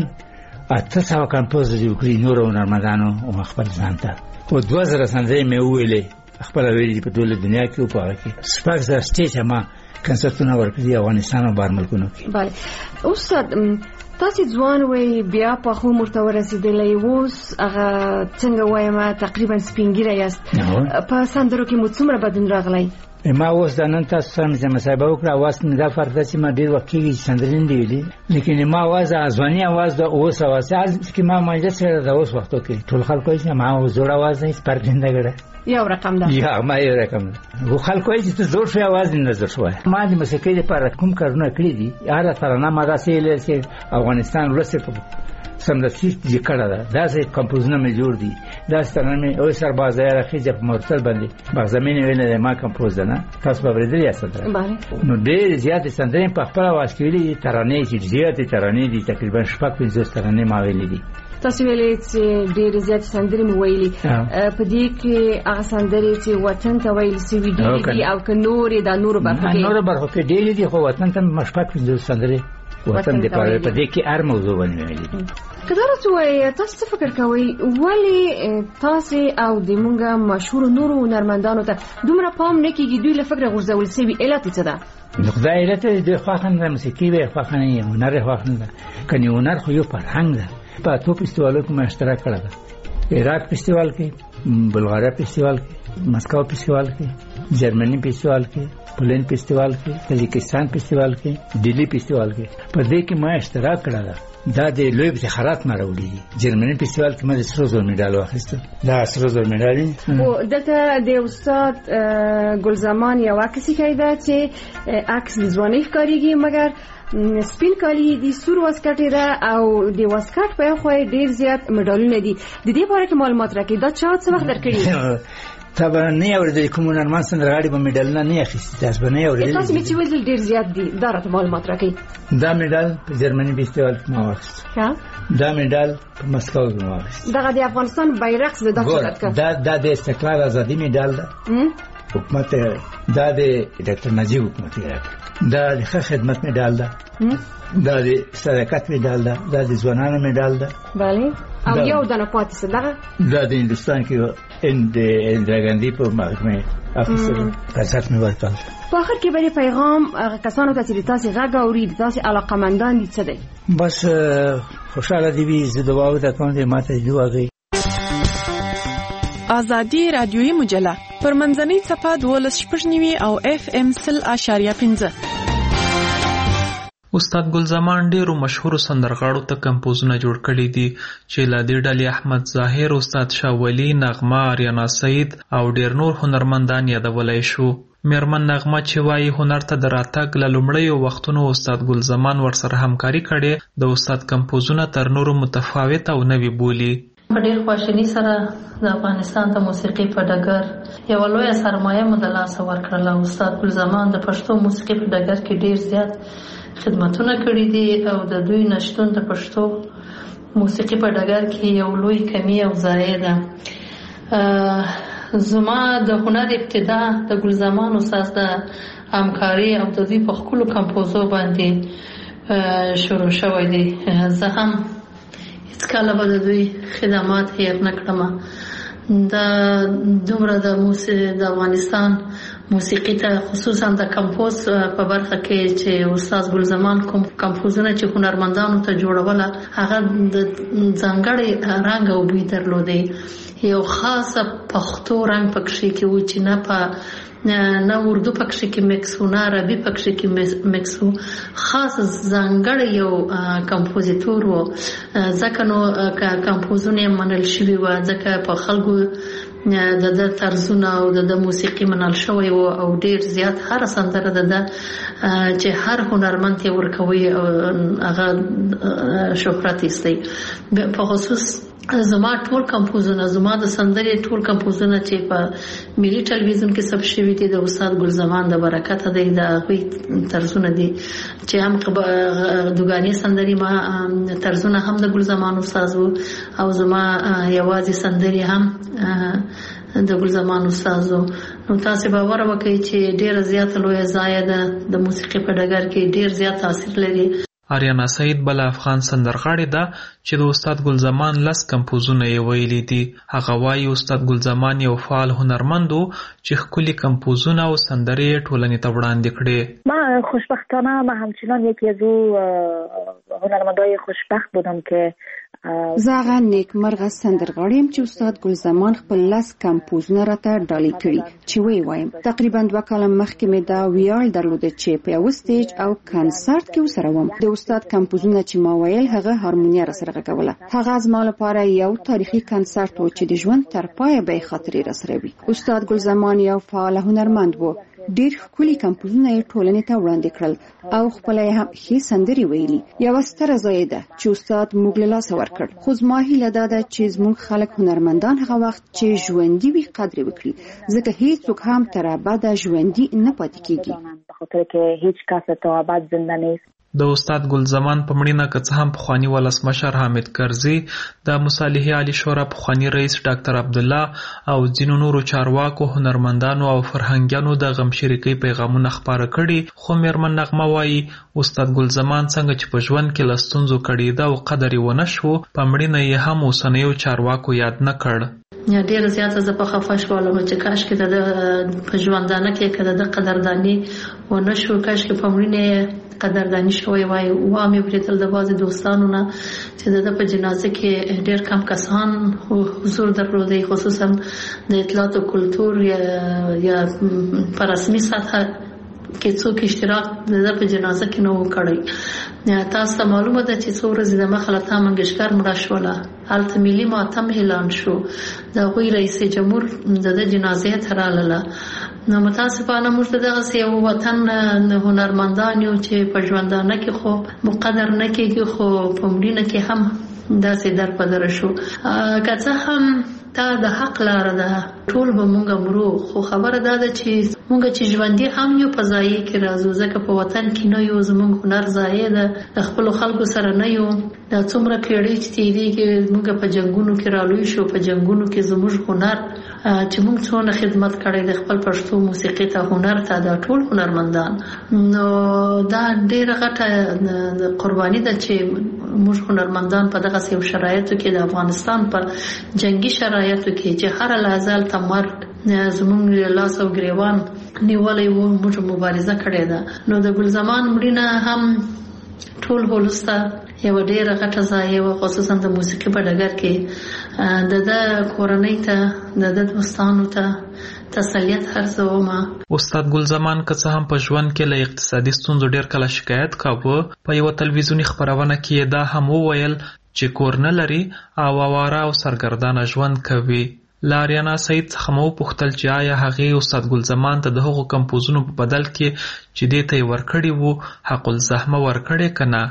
800 کمپوز جوړ نور هنرمندانو او خپل ځان ته او 2000 سندرې مې ویلې خپل ویلې په ټوله دنیا کې او په هغه کې سپاک زر سټیج ما کنسرتونه ورکړي افغانستان او بهر ملکونو کې. بله استاد تاسو ځوان وای بیا په خو مرته ورسېدلې اوس هغه څنګه وایم تقریبا سپینګیره یاست. په سندرو کې مو څومره بدن راغلی؟ ما اوس د نن تاسو سره مصاحبه وکړه واس نه دا فرض چې ما ډیر وخت کې سندرین دی ویلي لیکن ما आवाज ازوانی आवाज د اوس आवाज چې ما مانځه سره د اوس وختو کې ټول خلکو یې ما زوړ आवाज نه پرځنده غړه یو رقم ده یا ما یو رقم ده خو خلکو یې چې زوړ شوی आवाज نه زوړ شوی. ما د موسیقۍ لپاره کوم کارونه کړی دي هغه ترانه ما داسې چې افغانستان ورسره سمدستي ذکر ده داسې کمپوزونه مې جوړ دي داسې ترانه مې او سربازای راخي چې په مرتل باندې بغزمین ویل ما کمپوز ده نه تاسو به ورېدل یاست نو ډېر زیات سندرې په خپل आवाज کې ویلي ترانې چې زیات ترانې دي تقریبا 5 ترانې ما ویلي دي. تاسو ویلې چې ډېر زیات سندرې مو ویلي په دې کې هغه سندرې چې وطن ته ویل سوي دي او که نورې د نورو برخو کې ډېر دي خو وطن ته مشفق سندرې وطن دې په دې کې هر موضوع باندې ویلي دي. کله راځوي تاسو فکر کوئ ولی تاسو او د مونږه مشهور نورو هنرمندانو ته دومره پام نه کیږي دوی له فکر غورځول سوي علت څه ده؟ نقطه علت د خواخن د موسیقي به خواخن هنر خواخن ده کني هنر خو یو فرهنګ ده. په تو فستیوالو کې ما اشتراک کړل عراق فستیوال کې بلغاریا فستیوال کې مسکو فستیوال کې جرمني فستیوال کې پولین فستیوال کې تاجکستان فستیوال کې دلی فستیوال کې په دې کې ما اشتراک کړل دا د لوی افتخارات نه راوړي. جرمني فستیوال کې مې سره زر میډال واخیسته. دا سره زر میډال او دلته د استاد ګلزمان یو عکس کیده چې عکس ځواني ښکاریږي مګر سپین کالی دي سور واسکټ ده او د واسکټ په خو ډیر زیات میډالونه دي. د دې باره کې معلومات راکړئ. دا چا څه وخت درکړي؟ طبعا نه اورېدل کوم نرمان سندرغاړي په میډالونه نه اخیستي. تاسو به نه اورېدل. تاسو چې ویل ډیر زیات دي. دا راته معلومات راکړئ. دا میډال په جرمني فستیوال کې ما واخیست. دا میډال په مسکو کې ما واخیست. دا د افغانستان بیرغ څه د دغه کړ. دا د استقلال ازادي میډال ده. حکومت دا د ډاکټر نجیب حکومت راکړ. دا د خدمت میډال ده. دا د صداقت میډال ده. دا د ځوانانو میډال ده. bale او یو دنه پاتې صدقه دا د هندستان کې اندرا ګاندھی په محکمه افسر قضات مې ورکړ. په اخر کې به پیغام کسانو ته چې تاسو غږ اوري تاسو علاقمندان دي څه دی؟ بس خوشاله دي وي زه دعا وکړم چې ماته دعا کوي. آزادی رادیویی مجله پر منځنۍ صفحه 12.9 او FM 0.5. استاد ګلزمان ډیرو مشهور سندرغاړو ته کمپوزونه جوړ کړي دي چې له دې ډلې احمد ظاهر، استاد شاه ولی، نغمه، آریانا سعید او ډیر نور هنرمندان یادولای شو. میرمن نغمه چې وایي هنر ته د راتګ له لومړیو وختونو استاد ګلزمان ورسره همکاري کړې، د استاد کمپوزونه تر نورو متفاوت او نوي بولي. په ډېر خواشیني سره د افغانستان د موسیقي په ډګر یوه لویه سرمایه مو د لاسه ورکړله. استاد ګلزمان د پښتو موسیقي په ډګر کې ډېر زیات خدمتونه کړي دي او د دوی نشتون د پښتو موسیقي په ډګر کې یو لوی کمی او ضایع ده. زما د هنر ابتدا د ګلزمان استاد د همکاري او د دوی په ښکلو کمپوزو باندې شروع شوی دی. زه هم هیڅکله به د دوی خدمات هیر نه کړم. دا دومره د افغانستان موسیقي ته خصوصا د کمپوز په برخه کې چې استاد ګلزمان کوم کمپوزونه چې هنرمندانو ته جوړوله هغه د ځانګړي رنګ او بوی درلودی. یو خاصه پښتو رنګ پکښې کې و چې نه اردو پکښې کې مکس و، نه عربي پکښې کې مکس و. خاص ځانګړی یو کمپوزیتور و. ځکه نو کمپوزونه یې منل شوي وه، ځکه په خلکو د طرزونه او د موسیقي منل شوی و او ډیر زیات هر سندره د چې هر هنرمند یې ورکوي هغه شهرت ایستی. په خصوص زما ټول کمپوزونه، زما د سندرې ټول کمپوزونه چې په ملي ټلویزیون کې ثبت شوي دي د استاد ګلزمان د برکته دی. د هغوی طرزونه دي چې هم دوګانې سندرې ما طرزونه هم د ګلزمان استاد و او زما یوازې سندرې هم د ګلزمان استاد و. نو تاسو باور وکړئ چې ډیره زیاته لویه ځای ده د موسیقي په ډګر کې، ډیر زیات تاثیر لري. آریانا سعید بل افغان سندرغاړې ده چې د استاد ګلزمان 10 کمپوزونه یې ویلي دي. هغه وایي استاد ګلزمان یو فعال هنرمند و چې ښکلي کمپوزونه او سندرې یې ټولنې ته وړاندې کړې. من خوشبختانه من همچنان یکی از او هنرمندای خوشبخت بودم که زه نیکمرغه سندرغاړی یم چې استاد ګلزمان خپل 10 کمپوزونه راته ډالۍ کړي چې وایم تقریبا 2 کال مخکې مې دا ویاړ درلود چې په یو سټیج او کنسرت کې وسره وم. د استاد کمپوزونه چې ما ویل هغه هارمونیا را سره غږوله. هغه زما لپاره یو تاریخي کنسرت و چې د ژوند تر پایه به خاطرې را سره وي. استاد ګلزمان یو فعال هنرمند و. ډیر ښکلي کمپوزونه یې ټولنې ته وړاندې کړل او خپل یې هم ښې سندرې ویلي. یوه ستره ځای ده چې استاد موږ له لاسه ورکړ. خو زما هیله دا ده چې زموږ خلک هنرمندان هغه وخت چې ژوندي وي قدر وکړي، ځکه هیڅوک هم تر ابده ژوندي نه پاتې کیږي. بخاطر که هیچ کس تا ابد زنده نیست. د استاد ګلزمان په مړینه که څه هم پخواني ولسمشر حامد کرزي، د مصالحې عالی شورا پخواني رئیس ډاکټر عبدالله او ځینو نورو چارواکو، هنرمندانو او فرهنګیانو د غم شریکۍ پیغامونه خپاره کړي، خو میرمن نغمه وایي استاد ګلزمان څنګه چې په ژوند کې له ستونزو کړېده او قدر یې ونه شو، په مړینه یې هم اوسنیو چارواکو یاد نه کړ. ډیره زیاته زه په خفه شولم چې کاشکې د په ژوندانه کې که د قدرداني ونه شو، کاشکې په مړینه قدردانی شوی وای. وا مې ولیدل د بعضې دوستانو نه چې د په جنازه کې ډیر کم کسان حضور درلودی، خصوصا د اطلاعات او کلتور یا په رسمي سطح کې څوک اشتراک د په جنازه کې نه وکړي. تاسو ته معلومه ده چې څو ورځې د مخه لتا منګشکر مړه شوله، هلته ملي ماتم اعلان شو، د هغوی رئیس جمهور د جنازې ته راغله. نو متاسفانه موږ دغسې یو وطن هنرمندان یو چې په ژوندانه کې خو مقدر نه کېږي، خو په مړینه کې هم داسې در په در شو. که څه هم تا د حق لاره ده، ټول به مونږ مرو، خو خبره دا ده چې مونږ چې ژوندي هم یو په ځایې کې راځو، ځکه په وطن کې نه یو، زمونږ هنر ځایې ده، د خپلو خلکو سره نه یو. دا څومره پیړۍ چې تېرېږي مونږ په جنګونو کې رالوی شو، په جنګونو کې زموږ هنر چې مونږ څونه خدمت کړی د خپل پښتو موسیقي ته، هنر ته، دا ټول هنرمندان. نو دا ډېره غټه قرباني ده چې موږ هنرمندان په دغه یو شرایطو کې د افغانستان په جنگي شرایطو کې چې هر لحظه ته مرګ زموږ لاس او ګریوان نیولې وو، موږ مبارزه کړې ده. نو د ګلزمان مړینه هم ټول ولسته یو ډېره غټه ضایعه وه، خصوصا د موسیقي په ډګر کې. د کورنۍ ته، د دوستانو ته تسلیت هرڅومه. استاد ګلزمان که څه هم په ژوند کې له اقتصادي ستونزو ډېر کله شکایت کاوه، په یوه تلویزیوني خپرونه کې دا هم وویل چې کور نه لري او اواره او سرګردانه ژوند کوي. له آریانا سعید څخه مو وپوښتل چې آیا هغې استاد ګلزمان ته د هغو کمپوزونو په بدل کې چې دې ته یې ورکړي وو حق الزحمه ورکړې که نه؟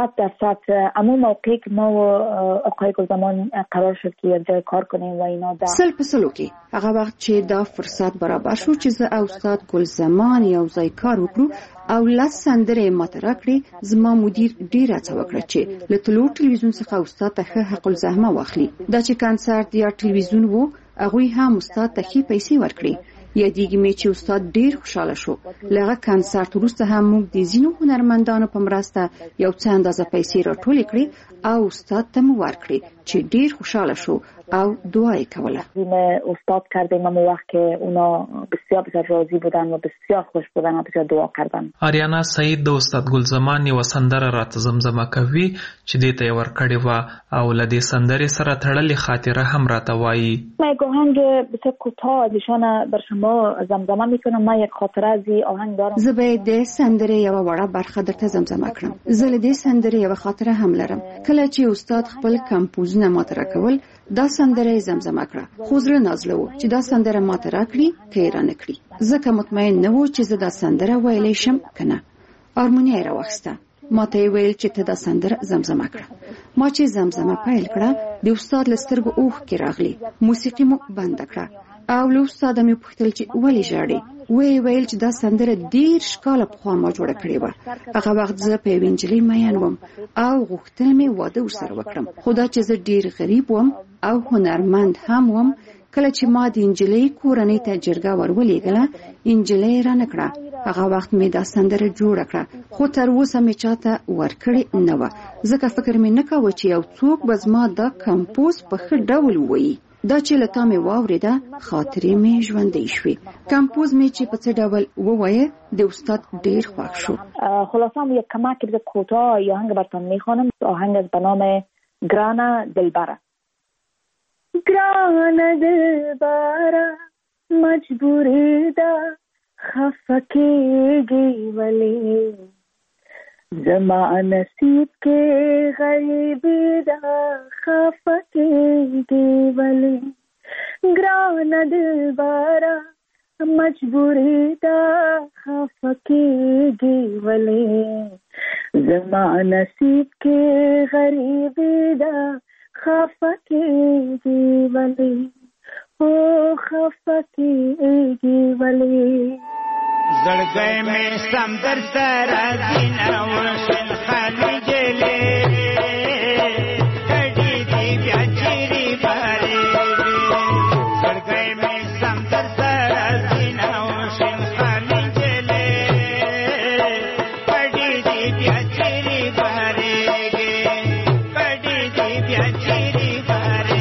100% اما موقعی که ما و آقای گلزمان قرار شد که یک جای کار کنیم و اینا در سل په سلو کې هغه وخت چې دا فرصت برابر شو چې زه او استاد ګلزمان یو ځای کار وکړو او لس سندرې ماته راکړې، زما مدیر ډېره هڅه وکړه چې له طلوع ټلویزیون څخه استاد ته ښه حق الزحمه واخلي. دا چې کنسرت یا ټلویزیون وو، هغوی هم استاد ته ښې پیسې ورکړې. یادېږي مې چې استاد ډېر خوشحاله شو. له هغه کنسرت وروسته هم موږ د ځینو هنرمندانو په مرسته یو څه اندازه پیسې راټولې کړې او استاد ته مو ورکړې چې ډېر خوشحاله شو او دعا یې کوله. استاد کردیم اما وقت که اونا بسیار بسیار راضی بودن و بسیار خوش بودن و بسیار دعا کردن. آریانا سعید د استاد ګلزمان یوه سندره راته زمزمه کوي چې دې ته یې ورکړې وه او له دې سندرې سره تړلې خاطره هم راته وایي. من یک آهنگ بسیار کوتاه از ایشان بر شما زمزمه میکنم. من یک خاطره از این آهنگ دارم. زه به د سندرې یوه وړه برخه درته زمزمه کړم. زه له دې سندرې یوه خاطره هم لرم. کله چې استاد خپل کمپوزونه ماته راکول، دا سندره زمزمه کړه، خو زړه نازله و چې دا سندره ماته راکړي که یې رانه کړي، ځکه مطمئن نه و چې زه دا سندره ویلی شم که نه. هارمونیه یې راواخیسته، ماته یې ویل چې ته دا سندره زمزمه کړه. ما چې زمزمه پیل کړه، د استاد له سترګو اوښکې راغلې، موسیقي مو بنده کړه او له استاده مې وپوښتل چې ولې ژاړې. ویې ویل چې دا سندره 10 کاله پخوا ما جوړه کړې وه. هغه وخت زه په یوې نجلۍ مین وم او غوښتل مې واده ورسره وکړم، خو دا چې زه ډېر غریب وم او هنرمند هم وم. کله چې ما د نجلۍ کورنۍ ته جرګه ورولېږله، نجلۍ یې رانه کړه. هغه وخت مې دا سندره جوړه کړه، خو تر اوسه مې چاته ورکړې نه وه، ځکه فکر مې نه کاوه چې یو څوک به زما دا کمپوز په ښه ډول ووایي. دا چې له تا مې واورېده، خاطرې مې ژوندۍ شوې. کمپوز مې چې په څه ډول ووایه، د استاد ډېر خوښ شو. خلاصه یک کمک بسیار کوتاه آهنگ براتون میخوانم. آهنگ از به نام گرانه دلبره. گرانه دلبره مجبوری ده خفکیږي ولی زما نصیب کې غریبی ده خفکیږي ولی گرانه دلبره مجبوری ده خفکیږي ولی زما نصیب کې غریبی ده خفکیږي ولی او خفکیږي ولی زړګی مې سم در سره دینه وشل خالي جلې کډې دې بیا چیرې بارې زړګی مې سم در سره دینه وشل خالي جلې کډې دې بیا چیرې بارې کډې دې بیا چیرې بارې.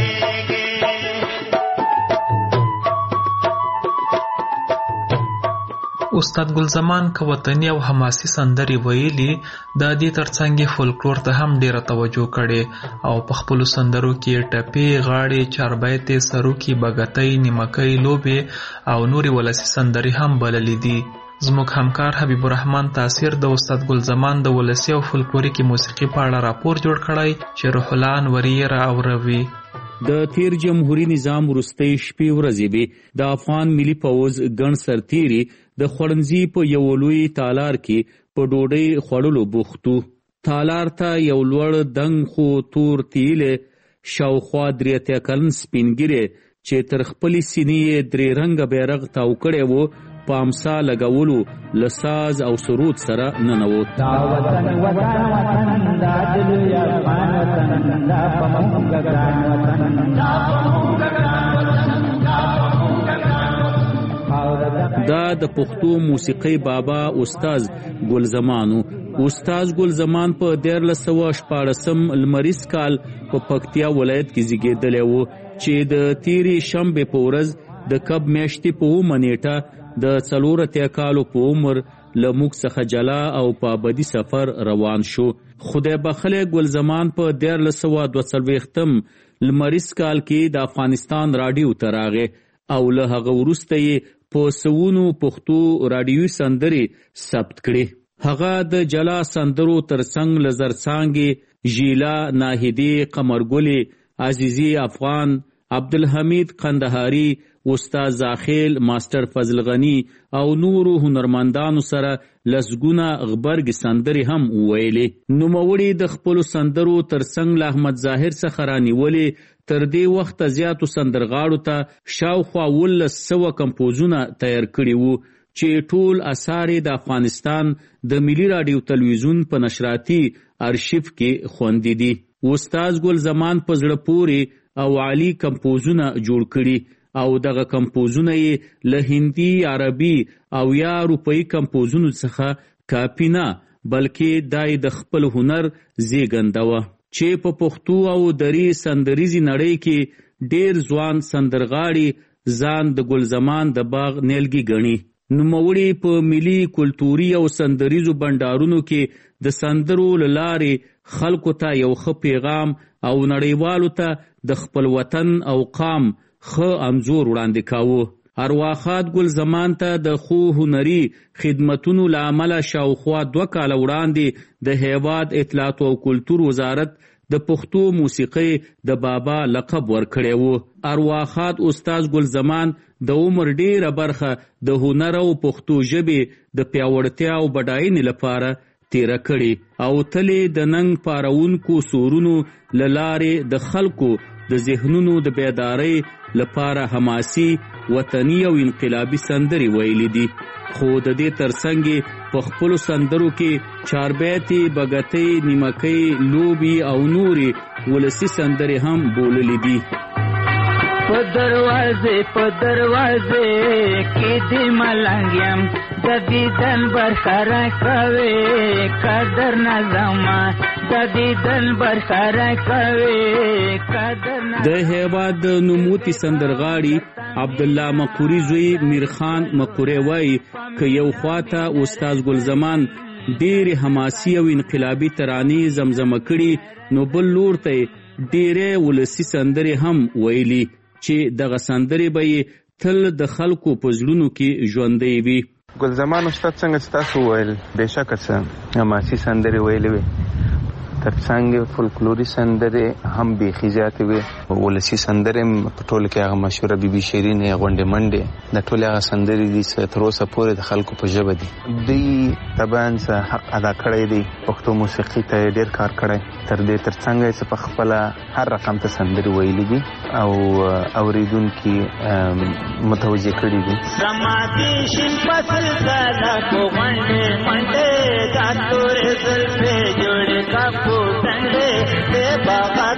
استاد ګلزمان که وطني او حماسي سندرې ویلي، د دې ترڅنګ یې فولکلور ته هم ډیره توجه کړې او په خپلو سندرو کې ټپې، غاړې، چاربیتې، سروکي، بګتۍ، نیمکۍ، لوبې او نورې ولسي سندرې هم بللې دي. زموږ همکار حبیب الرحمن تاثیر د استاد ګل زمان د ولسی او فولکلوریکي موسیقي په اړه راپور جوړ کړی چې روح الله انوري راوروي. د تیر جمهوریت نظام وروستۍ شپې ورځې به د افغان ملي پوځ ګڼ سرتیري د خوړنځي په یو لوی تالار کې په ډوډۍ خوړلو بوختو. تالار ته یو لوړ دنګ خو تور تیلې شاوخوا 3 کلن سپینګیری چې تر خپلې سینې 3 رنګه بیرغ تاو کړی و په امسا لګولو له ساز او سرود سره ننوت. دا وطن وطن وطن دا دل یا افغان وطن دا په موږ ګران وطن دا په موږ ګران وطن دا په موږ ګران. دا د پښتو موسیقي بابا استاد ګل زمانو. استاد ګل زمان په 1914 لمریز کال په پکتیا ولایت کې زیږیدلی و چې د تیرې شنبې په ورځ د کب میاشتې په 9 نیټه د 4 کالو په عمر له موږ څخه جلا او په ابدي سفر روان شو. خدای بخښلی ګل زمان په 1942 لمریز کال کې د افغانستان راډیو ته راغی او له هغه وروسته یې په سوونو پښتو راډیوي سندرې ثبت کړې. هغه د جلا سندرو ترڅنګ له زرڅانګې، ژیلا، ناهیدې، قمرګلې، عزیزي افغان، عبدالحمید قندهاری، استاد زاخیل، ماستر فضل غنی او نورو هنرمندانو سره لسګونه غبرګ سندرې هم وویلې. نوموړي د خپلو سندرو ترڅنګ له احمد ظاهر څخه رانیولې تر دې وخته زیاتو سندرغاړو ته شاوخوا 1900 کمپوزونه تیار کړي وو چې ټول اثار د افغانستان د ملي راډیو تلویزیون په نشراتي ارشیف کې خوندي دي. استاد ګل زمان په زړه پورې او عالی کمپوزونه جوړ کړي او دغه کمپوزونه یې له هندي، عربي او یا اروپایي کمپوزونو څخه کاپی نه بلکې دای د خپل هنر زیږنده وه چې په پښتو او دري سندریزي نړۍ کې ډیر ځوان سندرغاړي ځان د ګل زمان د باغ نیلګي ګڼي. نوموړي په ملي کلتوري او سندریزو بنډارونو کې د سندرو له لارې خلکو ته یو ښه پیغام او نړیوالو ته د خپل وطن او قام ښه انځور وړاندې کاوه. ارواښاد ګل زمان ته د خو هنري خدمتونو له امله شاوخوا 2 کاله وړاندې د هیواد اطلاعات او کلتور وزارت د پښتو موسیقۍ د بابا لقب ورکړی و. ارواښاد استاد ګل زمان د عمر ډیره برخه د هنر او پښتو ژبې د پیاوړتیا او بډاینې لپاره تیره کړي او تلې د ننګ پارونکو سورونو له لارې د خلکو د ذهنونو د بیدارۍ لپاره حماسي، وطني او انقلابي سندرې ویلي دي. خو د دې ترڅنګ په خپلو سندرو کې چاربیتي، بګتۍ، نیمکۍ، لوبي او نوري ولسي سندرې هم بوللې دي. په دروازه کې دې ملنګ یم د دیدن برخره کوي قدر نظم د دیدن برخره کوي قدر نظم. د هیواد د نوموتی سندرغاړي عبدالله مقوري زوی میرخان مقوري وایي که یو خواته استاد ګل زمان ډېرې حماسي او انقلابي ترانې زمزمه کړي نو بل لور ته ډېرې ولسي سندرې هم ویلي چې دغه سندرې به یې تل د خلکو په زړونو کې ژوندۍ وي. ګل زمان استاد څنګه چې تاسو وویل بېشکه څه حماسي سندرې ویلې وې، ترڅنګ فولکلوري سندرې هم بیخي زیاتې وې. ولسي سندرې په ټولو کې هغه مشهوره بي بي شیرین، غونډې منډې، د ټولې هغه سندرې دي چې تر اوسه پورې د خلکو په ژبه دي. دوی طبعا څه حق ادا کړی دی، پښتو موسیقي ته یې ډېر کار کړی، تر دې ترڅنګ یې چې په خپله هر رقم ته سندرې ویلي دي او اورېدونکي متوجه کړي دي. سماعتي شین فصل کالا کو غونډې منډې دا تورې زلفې جوړې کاپو ډنډې دې بابا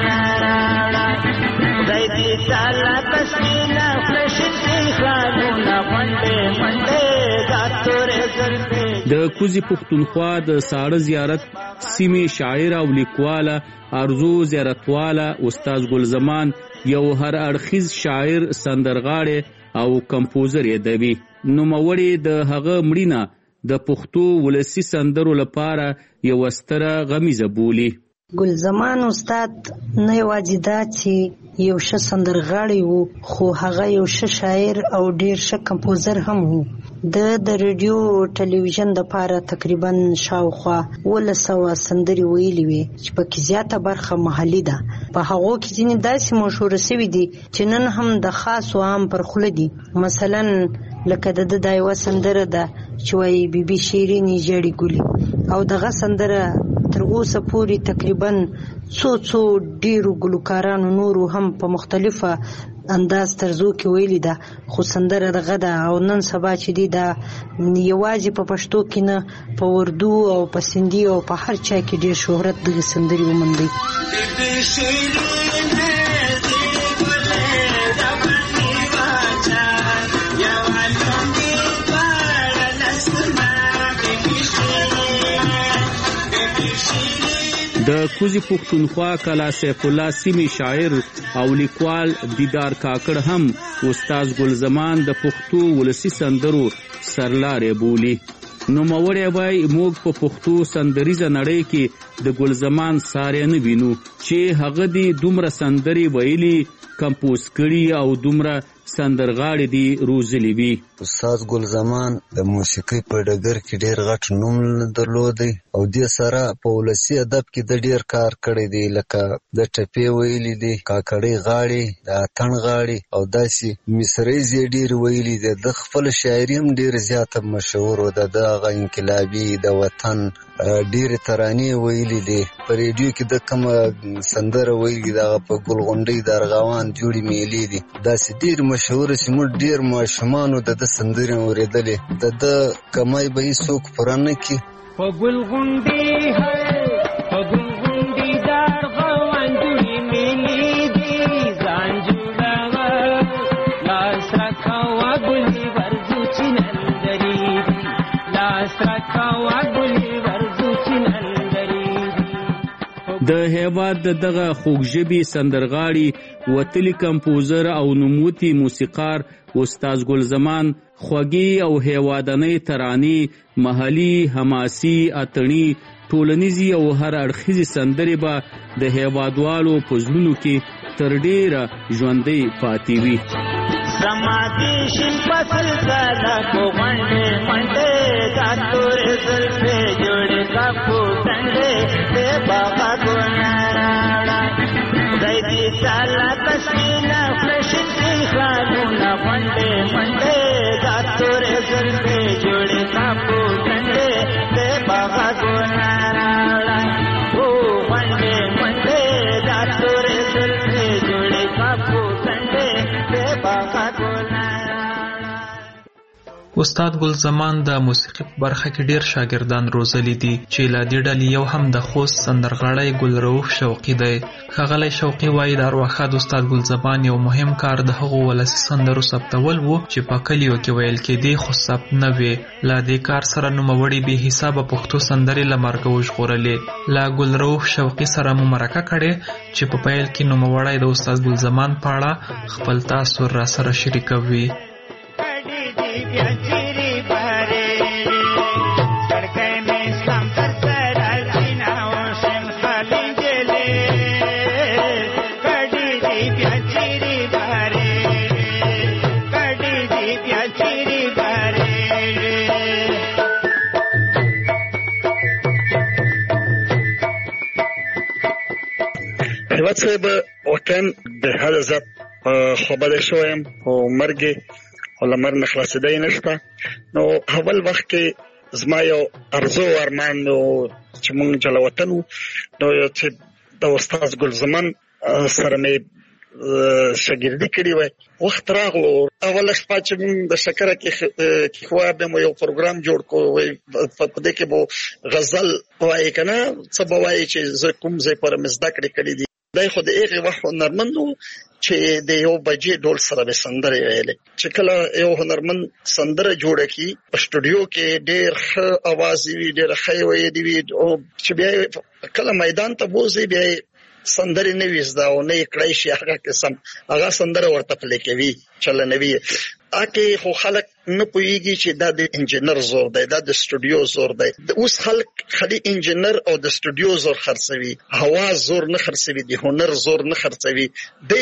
ګناراړه زیدي چالا تشکیله فرشتي خانونه غونډې منډې دا تورې زلفې. د کوزي پښتونخوا د ساړه زیارت سیمې شاعر او لیکواله ارزو زیارتواله استاد ګل زمان یو هر اړخیز شاعر، سندرغاړی او کمپوزر یې دی. نوموړي د هغه مړینه د پښتو ولسي سندرو لپاره یو ستره غمیزه بولي. ګل زمان استاد نه یوازې دا چې یو ښه سندرغاړی و، خو هغه یو ښه شاعر او ډیر ښه کمپوزر هم و. د ریډیو ټلویزیون د پاره تقریبا شاوخوا 100 سندري ویلي وي چې پکې زیاته برخه محلي ده. په هغه کې ځینې داسې مشهور شوي دي چې نن هم د خاص او عام پر خوله دي. مثلا لکه د دایو سندره ده چې وایي بیبي شیرینې جړې ګلي، او دغه سندره تر اوسه پورې تقریبا څو ډیرو ګلوکارانو نورو هم په مختلفه انداز ترزو کې ویلي ده، خو سندره دغه ده. او نن سبا چې دی دا یوازې په پښتو کې نه، په اردو او په سندي او په هر چا کې ډیر شهرت دغه سندري وموندي. د کوزي پښتونخوا کلا سیف الله سیمې شاعر او لیکوال دیدار کاکړ هم استاد ګل زمان د پښتو ولسی سندرو سرلارې بولی. نو موري وای موږ په پښتو سندریزه نړۍ کې د ګل زمان ساري نه وینو چې هغه دی دومره سندري ویلي، کمپوز کړي او دومره سندرغاړي دی روزلی وی. استاد ګل زمان د موسیقۍ په ډګر کې ډیر غټ نوم درلودي او د سره په ولسی ادب کې د ډیر کار کړی دی، لکه د ټپې ویلي دي، کاکړی غاړي، د اتن غاړي او داسي مصری زی ډیر ویلي دي. د خپل شاعري هم ډیر زیاته مشهور او د انقلابي د وطن ډیر ترانې ویلي دي. په ریډیو کې د کوم سندره ویلي دا په ګلغونډۍ د ارغوان جوړې میلې دي، داسې ډیر مشهور چې موږ ډیر ماشومانو د سندرې اوریدلې. د کمای به هیڅوک پوره نه کړي. په ګلغونډۍ په ګلغونډۍ د ارغوان جوړې میلې دي، ځان جوړوه لاس راکوه ګلې ورځو چې نندرې دي، لاس راکوه ګلې ورځو چې نندرې دي. د هیواد دغه خوږژبي سندرغاړي وتلی کمپوزر او نوموتی موسیقار استاد ګل زمان خوږی او هیوادنۍ ترانې، محلي، حماسي، اتڼي، ټولنیزي او هر اړخیزي سندرې به د هیوادوالو په زړونو کې تر ډیره ژوندۍ پاتې وي. سماتی شین پسل کالا کو غنډې منډې دا تورې زلفې جوړې کا پوټنډې دې بابا ګوناراړه دای دې سالا تسینا فلشین خانونه غنډې منډې دا تورې زلفې جوړې کا پوټنډې دې بابا ګوناراړه او غنډې منډې دا تورې زلفې جوړې کا پوټنډې دې بابا. استاد ګل زمان د موسیقي په برخه کې ډیر شاګردان روزلي دي چې لا دې ډلې یو هم د خوست سندرغاړی ګل رؤف شوقي دی. ښاغلی شوقي وایي د ارواښاد استاد ګل زمان یو مهم کار د هغو ولسي سندرو ثبتول و چې په کلیو کې ویل کېدې خو ثبت نه وې. له دې کار سره نوموړي بې حسابه پښتو سندرې له مرګه وژغورلې. له ګل رؤف شوقي سره مو مرکه کړې چې په پیل کې نوموړی د استاد ګل زمان په اړه خپل تاثر را سره شریکوي. هیواد صاحب وطن د هر ذات خبره شویم او مرګ او لمر نخلاصېدای نشته. نو اول وخت کې زما یو ارزو ارمان نو چې مونږ جلا وطن نو چې د استاد ګل زمان سره مې شاګردي کړې وای. وخت راغلو اول شپه چې مونږ د شکره کې خو به مو یو پروګرام جوړ کوو په دې کې به غزل وایي کنه څه به وایي چې زه کوم ځای پر مزدا کړې دي. دای خو د هغه وخت هنرمندو چې د یو بجې ډول سره به سندره ویلې چې کله یو هنرمند سندره جوړه کی په سټوډیو کې ډېر ښه आवाज وي ډېر ښه وي دی او چې بیا کله میدان ته بوزي بیا سندري نه وېزدا او نه کړی شي هغه قسم هغه سندره ورته پلی کوي چلنوي اکه خو خلک نه پوهیږي چې دا د انجینر زور دی دا د سټوډیو زور دی اوس خلک خالي انجینر او د سټوډیو زور خرڅوي هوا زور نه خرڅوي د هنر زور نه خرڅوي د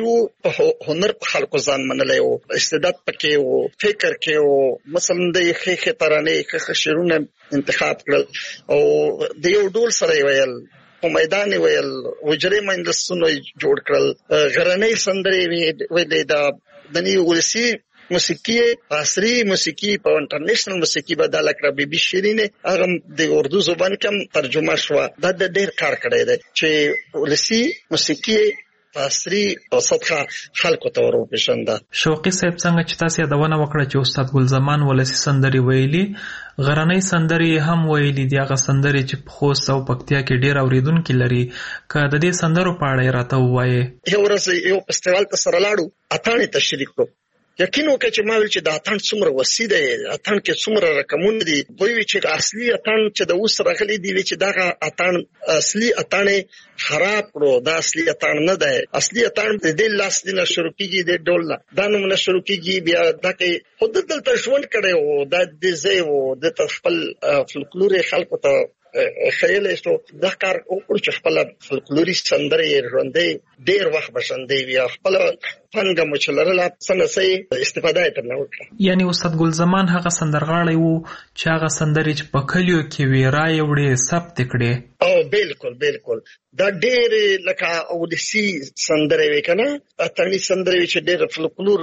چې هنر خلکو ځان منلای او استعداد پکې او فکر کې او مثلا د خېخه ترانه خېخه شیرونه انتخاب کړل او د یو ډول سره ویل په میدان ویل وجري مندسونه جوړ کړل غرنۍ سندري ویل دا د نیولسی موسیقي عصري موسیقي په انټرنیشنل موسیقي بدل کړه بي بي شیرینه هغه د اردو زبان کم ترجمه شو دا د ډېر کار کړی دی چې ولسی موسیقي عصري او سطحه خلکو ته ورپېژنده. شوقي صاحب څنګه چې تاسو یادونه وکړه چې استاد ګل زمان ولسی سندري ویلي غرنۍ سندري هم ویلي دی هغه سندري چې په خوست او پکتیا کې ډېر اوریدونکو لري که د دې سندرو په اړه راته وایي. یو ورځ یو فستیوال ته سره لاړو اتانې تشریح کړو یقین وکړه چې ما ویل چې د اتان څومره وسیع دی اتان کې څومره رقمونه دي وایي چې اصلي اتان چې د اوس راغلي دی چې دا اتان اصلي اتان خراب کړو دا اصلي اتان نه دی اصلي اتان د دې لاس دینه شروع کیږي د ډول نه دا نومونه شروع کیږي بیا دا کې خود دلته ژوند کړي او دا د زی او د خپل فولکلور خلکو ته خیال ایستو دا کار وکړو چې خپل فولکلوري سندري ژوندې ډېر وخت بشندې وي خپل فنګ مچلرله څنګه سي استفاده یې ترنه وکړه. یعنی استاد ګل زمان هغه سندرغاړی وو چې هغه سندري چې په کلیو کې وی راي وړي ثبت کړي. او بالکل دا ډېر لکه اودسی سندري وی کنه اتانی سندري چې ډېر فولکلور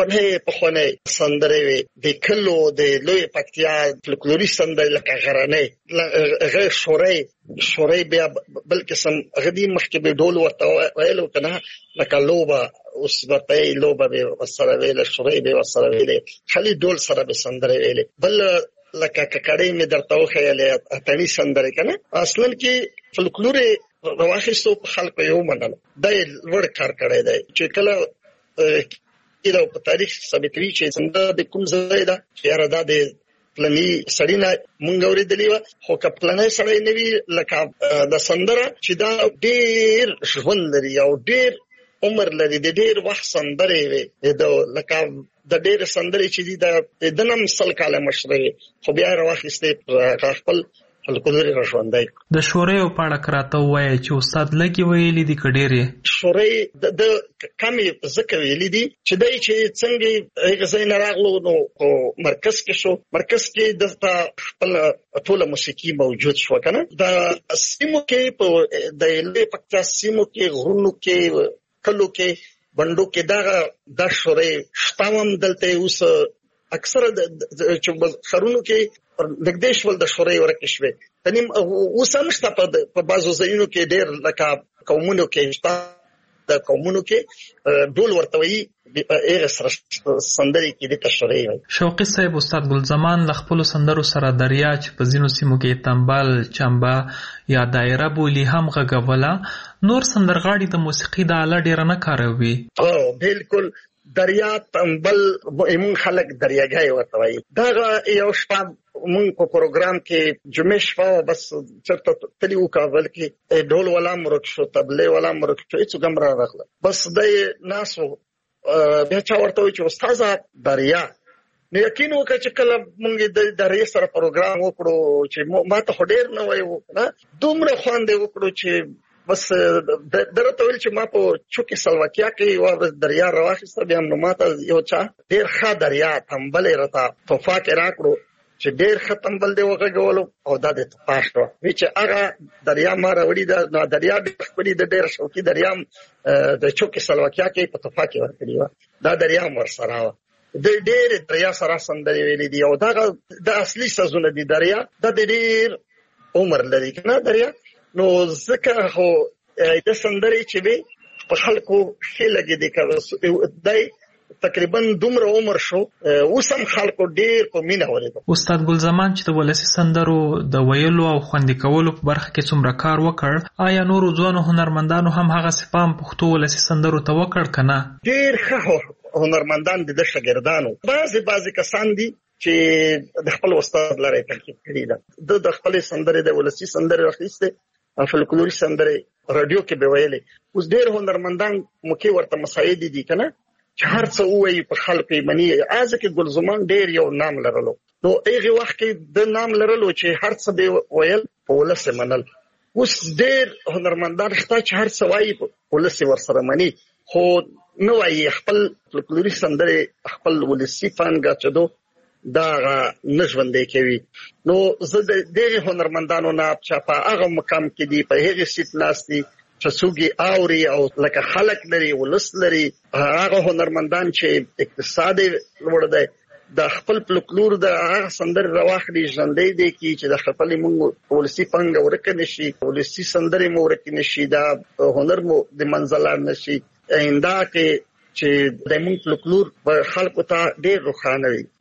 په خونه سندري وی د کلو د لوی پکتیا فولکلوري سندري لکه غرانه غیر شوري بیا بلکې سم غدي مخکې به ډول ورته ویلو کنه لکه لوبه اوس به لوبه به وسره ویل شوري به وسره ویل خالي ډول سره به سندري ویل بل لکه ککړې مې درته وخیاله اتانی سندري کنه اصلا کې فولکلور رواخیستو په خلکو یو منل دا ور کار کړی دی چې کله دا په تاریخ ثابتوي چې څنګه د کوم ځای دا چې را د پلنی سړینا مونږ اوریدلی و خو کپلنې سړی نوی لکه د سندره چې دا ډېر ژوند لري او ډېر عمر لري د ډېر وخت سندري وي دا لکه د ډېر سندري چې د نم سل کاله مشري خو بیا راوخسته خپل فولکلوري ژوندای د شوري په اړه کراته وایي چې استاد لګي ویلي دي کډيري شوري د کمی ذکر ویلي دي چې دای چې څنګه هغه ځای نه راغلو نو مرکز کې شو مرکز کې د خپل ټوله موسیقي موجود شو کنه د سیمو کې په د لې پکتا سیمو کې غرونو کې کلو کې بندو کې دا شوري شتاوم دلته اوس اکثر چې خرونو کې نګدیش ول د شوري ورکشوي تنیم اوس هم شته په بازو ځایونو کې ډېر لکه قومونو کې شته د قومونو کې ډول ورتوي هغه سره سندري کې د تشریح وي. شوقي صاحب استاد ګل زمان ل خپل سندرو سره دریا چې په ځینو سیمو کې تنبال چمبا یا دایره بولی هم غږوله نور سندرغاړي د موسیقي د آله ډیر نه کاروي. او بالکل دریا تنبل ایمون خلق دریاګای ورته وایي دا یو شپه مونږ په پروګرام کې جمعې شپه بس چرته تلیو کابل کې ډول ولا مرک شو تبلې ولا مرک شو هیڅ ګمرا راغله بس د ناسو بیا چا ورته وایي چې استاد دریا نو یقین وکړه چې کله مونږ د دریا سره پروګرام وکړو چې ما ته ډېر نه وایو نه دومره خواندې وکړو چې بس درته ویل چې ما په چوکي سلواکیا کې و دریا راوخسته بیا نو ماته یو چا ډېر ښه دریا تنبلې راته توفا کې راکړو چې ډېر ښه تنبل دی وغږولو او دا د پاش شو چې هغه دریا ما راوړي دا دریا ډېر د ډېر شوقي دریا د چوکي سلواکیا کې په توفا کې ورکړی و دا دریا ورسره و د ډېر دریا سره سندري ویلې دي او دا د اصلي سازونه دي دریا د ډېر عمر لري کنه دریا نو ځکه خو د سندري چې به په خلکو ښه لګي دي کله دای تقریبا دومره عمر شو اوسم خلکو ډیر په مینا ورته. استاد ګل زمان چې د ولسی سندرو د ویلو او خوندې کولو په برخه کې څومره کار وکړ آیا نورو ځوانو هنرمندانو هم هغه سپام پښتو ولسی سندرو ته وکړ کنه؟ ډیر ښه هنرمندان د شاګردانو بعضي کسان دي چې د خپل استاد لاره تحقیق کړی ده د خپل سندرې د ولسی سندرې راخسته فولکلوري سندره رادیو کې به ویلې. اوس ډېر هنرمندان موکي ورته مساعد دي کنه چې هر څه وایي په خلک یې مني. از کې ګل زمان ډېر یو نام لرلو، نو هغه وخت کې د نام لرلو چې هر څه به ویل په ولس منل. اوس ډېر هنرمندان شته چې هر څه وایي په ولس ورسره مني، خو نو وايي خپل فولکلوري سندره خپل ولسي فن غاچدو دا نشوندې کوي. نو زه د دې هنرمندانو نه چې په هغه مقام کې دي په هغه سیټ ناستي چې سوګي اوري او لکه خلک لري ولس لري، هغه هنرمندان چې اقتصاد لوړ دی د خپل فولکلور د هغه سندره راوخلي ژوندې دي چې د خپل موږ ولسي فن ورکه نشي، ولسي سندره مو ورکه نشي، دا هنر مو د منځلار نشي. ایندا کې چې د موږ فولکلور په خلکو ته ډېر روښانه وي.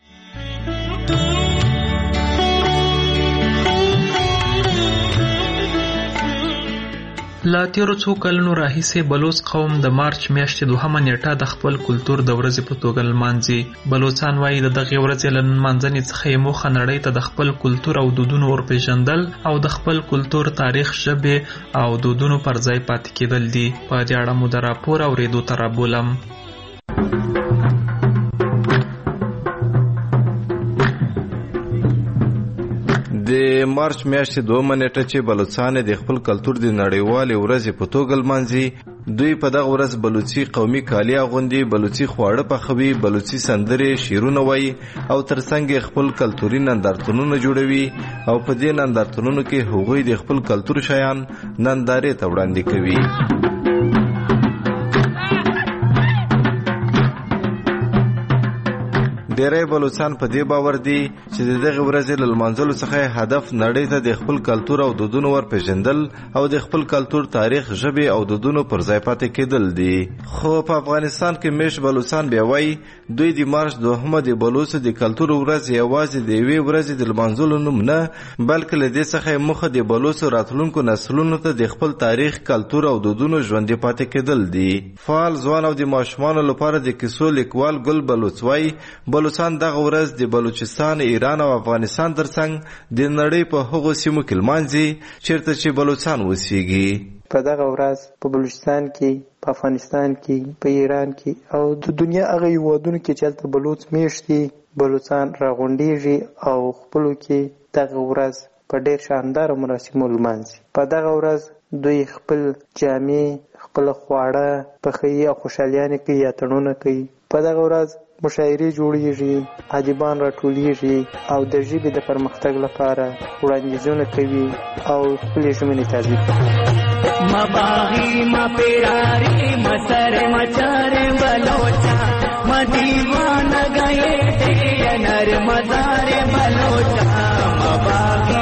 لا تیرو څو کلونو راهیسې بلوچ قوم د مارچ میاشتې 2 نیټه د خپل کلتور د ورځې په توګه لمانځي. بلوچان وایي د دغې ورځې له لمانځنې څخه یې موخه نړۍ ته د خپل کلتور او دودونو ورپېژندل او د خپل کلتور تاریخ، ژبې او دودونو پر ځای پاتې کېدل دي. په دې اړه مو د راپور اورېدو ته رابولم. د مارچ میاشتې 2 نیټه چې بلوچستان د خپل کلتور د نړیوالې ورځې په توګه لمانځي. دوی په دغه ورځ بلوچي قومي کالي اغوندي، بلوچي خواړه پخوي، بلوچي سندرې، شعرونه وایي او ترڅنګ خپل کلتوري نندارتونونه جوړوي او په دې نندارتونونو کې هغوی د خپل کلتور شیان نندارې ته وړاندې کوي. ډېری بلوچستان په دې باور دي چې د دغه ورځې له لمانځلو څخه هدف نړۍ ته د خپل کلتور او دودونو ورپېژندل او د خپل کلتور تاریخ، ژبې او دودونو پر ځای پاتې کېدل دي. خو په افغانستان کې میشت بلوچستان بیا وایي دوی د مارچ 2 د بلوچو د کلتور ورځ یوازې د یوې ورځې د لمانځلو نوم نه، بلکې له دې څخه موخه د بلوچو راتلونکو نسلونو ته د خپل تاریخ، کلتور او دودونو ژوندي پاتې کېدل دي. فعال ځوان او د ماشومانو لپاره د کیسو لیکوال ګل بلوچ وایي بلوچستان دغه ورځ د بلوچستان، ایران او افغانستان ترڅنګ د نړۍ په هغو سیمو کې لمانځي چیرته چې بلوچستان اوسېږي. په دغه ورځ په بلوچستان کې، په افغانستان کې، په ایران کې او د دنیا هغه هېوادونو کې چې هلته بلوچ میشت دي بلوچستان راغونډېږي او خپلو کې دغه ورځ په ډېر شانداره مراسمو لمانځي. په دغه ورځ دوی خپل جامې، خپل خواړه پخوي او خوشحالیانې کوي، اتڼونه کوي. په دغه ورځ مشاعرې جوړیږي، ادیبان راټولیږي او د ژبې د پرمختګ لپاره وړاندیزونه کوي او خپلې ژمنې تعریف کوي. مباغي مپیراری مسر مچار بلوچا مدیوان گئے دے نر مزار بلوچا مباغي.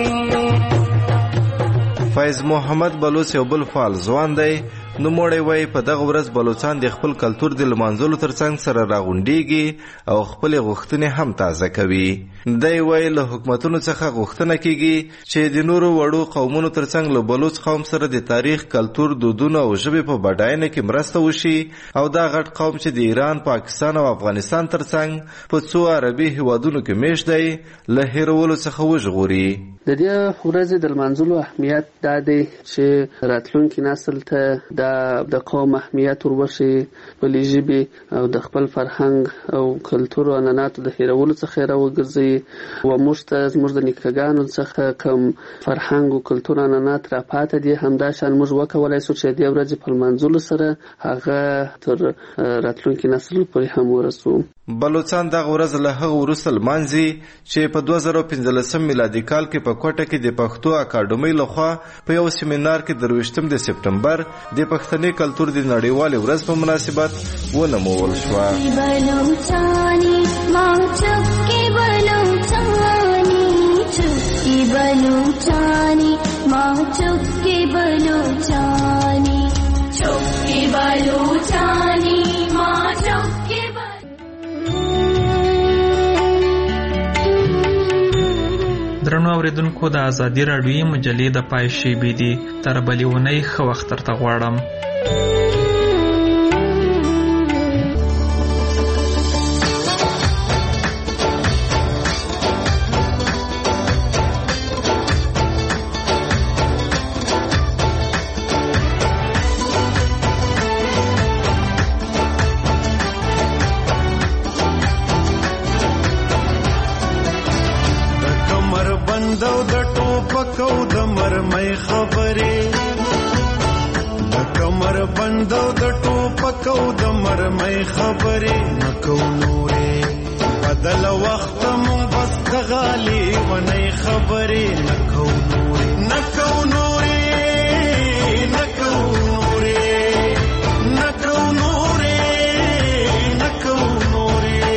فیض محمد بلوچ یو بل فعال ځوان دی. نوموړی وایي په دغه ورځ بلوچستان د خپل کلتور د لمانځلو ترڅنګ سره راغونډېږي او خپلې غوښتنې هم تازه کوي. دی وایي له حکومتونو څخه غوښتنه کیږي چې د نورو وړو قومونو ترڅنګ له بلوچ قوم سره د تاریخ، کلتور، دودونو او ژبې په بډاینه کې مرسته وشي او دا غټ قوم چې د ایران، پاکستان او افغانستان ترڅنګ په څو عربي هیوادونو کې میشت دی له هیرولو څخه وژغوري. د دې ورځې د لمانځلو اهمیت دا دی چې راتلونکي نسل ته د قوم اهمیت وربښي، خپلې ژبې او د خپل فرهنګ او کلتور او عنعناتو د هیرولو څخه راوګرځي او موږ ته زموږ د نیکهګانو څخه کوم فرهنګ او کلتور عنعنات راپاته دي، همداشان موږ وکولی شو چې د دې ورځې په لمانځلو سره هغه تر راتلونکي نسل پورې هم ورسو. بلوچستان دغه ورځ له هغه وروسته لمانځي چې په 2015 میلادي کال کې په کوټه کې د پښتو اکاډمۍ لخوا په یو سیمینار کې 23 د سپټمبر د پښتني کلتور د نړیوالې ورځ په مناسبت ونومول شوه. بلوچانی ما چپکی بلوچانی چپکی بلوچانی ما چپکی بلوچانی چپکی بلوچانی ما چپکی درنو اوریدونکو د ازادي راډیوي مجلې د پای شیبې دي. تر بلې اونۍ ښه وخت درته غواړم. پکو د مرمۍ خبرې د کمر بندو د ټوپکو د مرمۍ خبرې نکو نورې بدل وخت مون بس د غالي ونې خبرې نکو نورې نکو نورې نکو نورې نکو نورې نکو نورې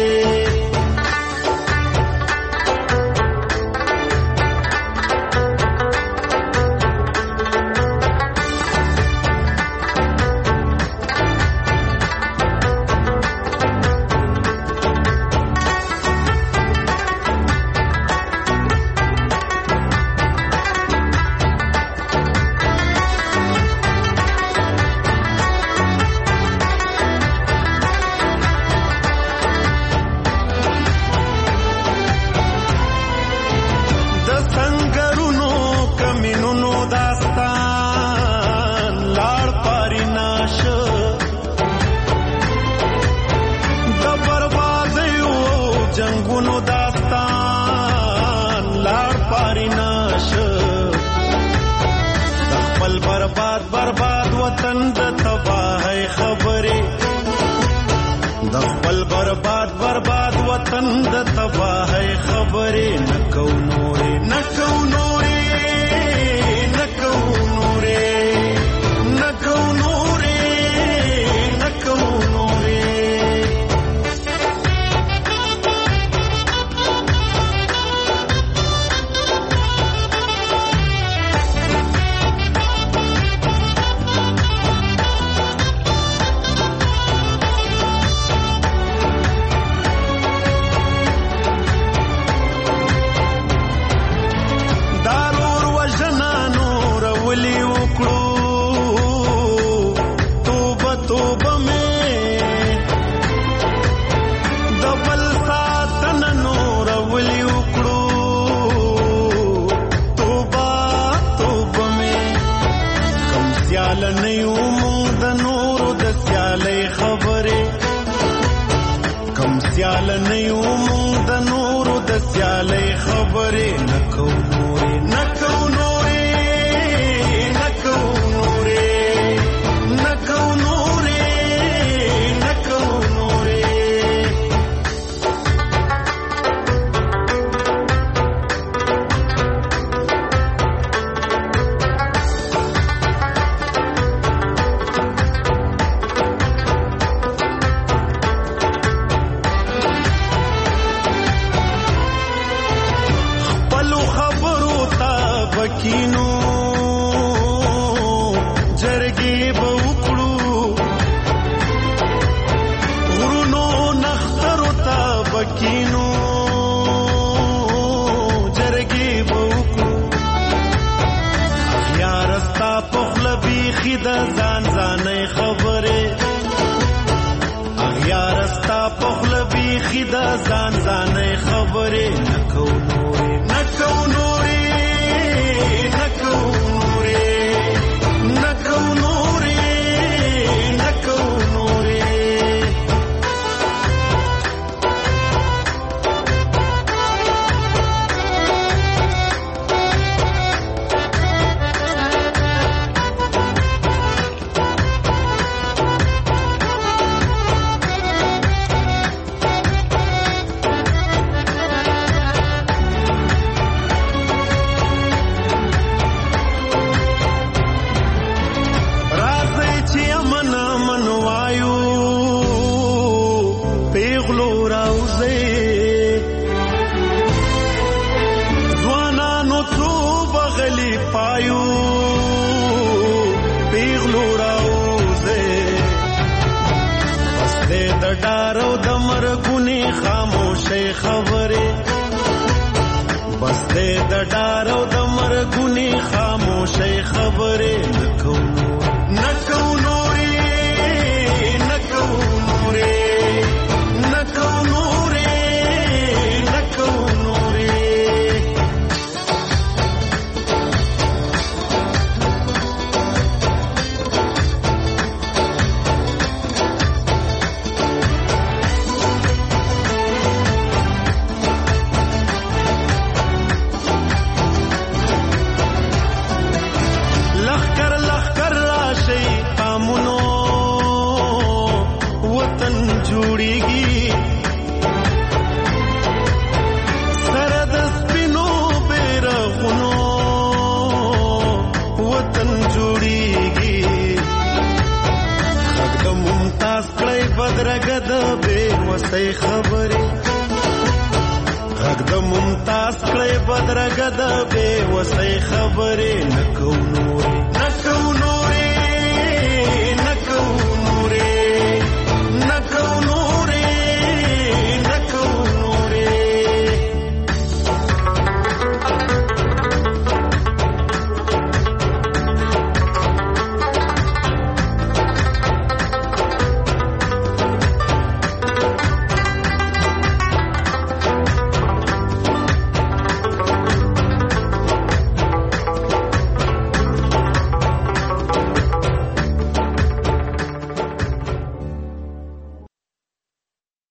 برباد وطن د تباہی خبرې د خپل برباد وطن د تباہی خبرې نکو نورې نکو نورې نکو نورې نکو نورې نکو نورې سیال نیو مونږ د نورو د سیالۍ خبرې نکو نورې نکو نورې نکو نورې نکو نورې نکو نورې کینو جرګې به وکړو غرونو نخترو ته بکینو جرګې به وکړو اخیار ستا پخله بیخي د ځان ځانۍ خبرې اخیار ستا پخله بیخي د ځان ځانۍ خبرې نکو نورې نکو نورې نکو نورې نکو نورې نکو نورې ډارو د مرګونی خاموشي خبرې بس دې د ډارو د مرګونی خاموشي خبرې نکو نکو نورې نکو نورې نکو نورې نکو نورې بدرګه د بے وسۍ خبرې غږ د ممتاز کړې بدرګه د بے وسۍ خبرې نکو نورې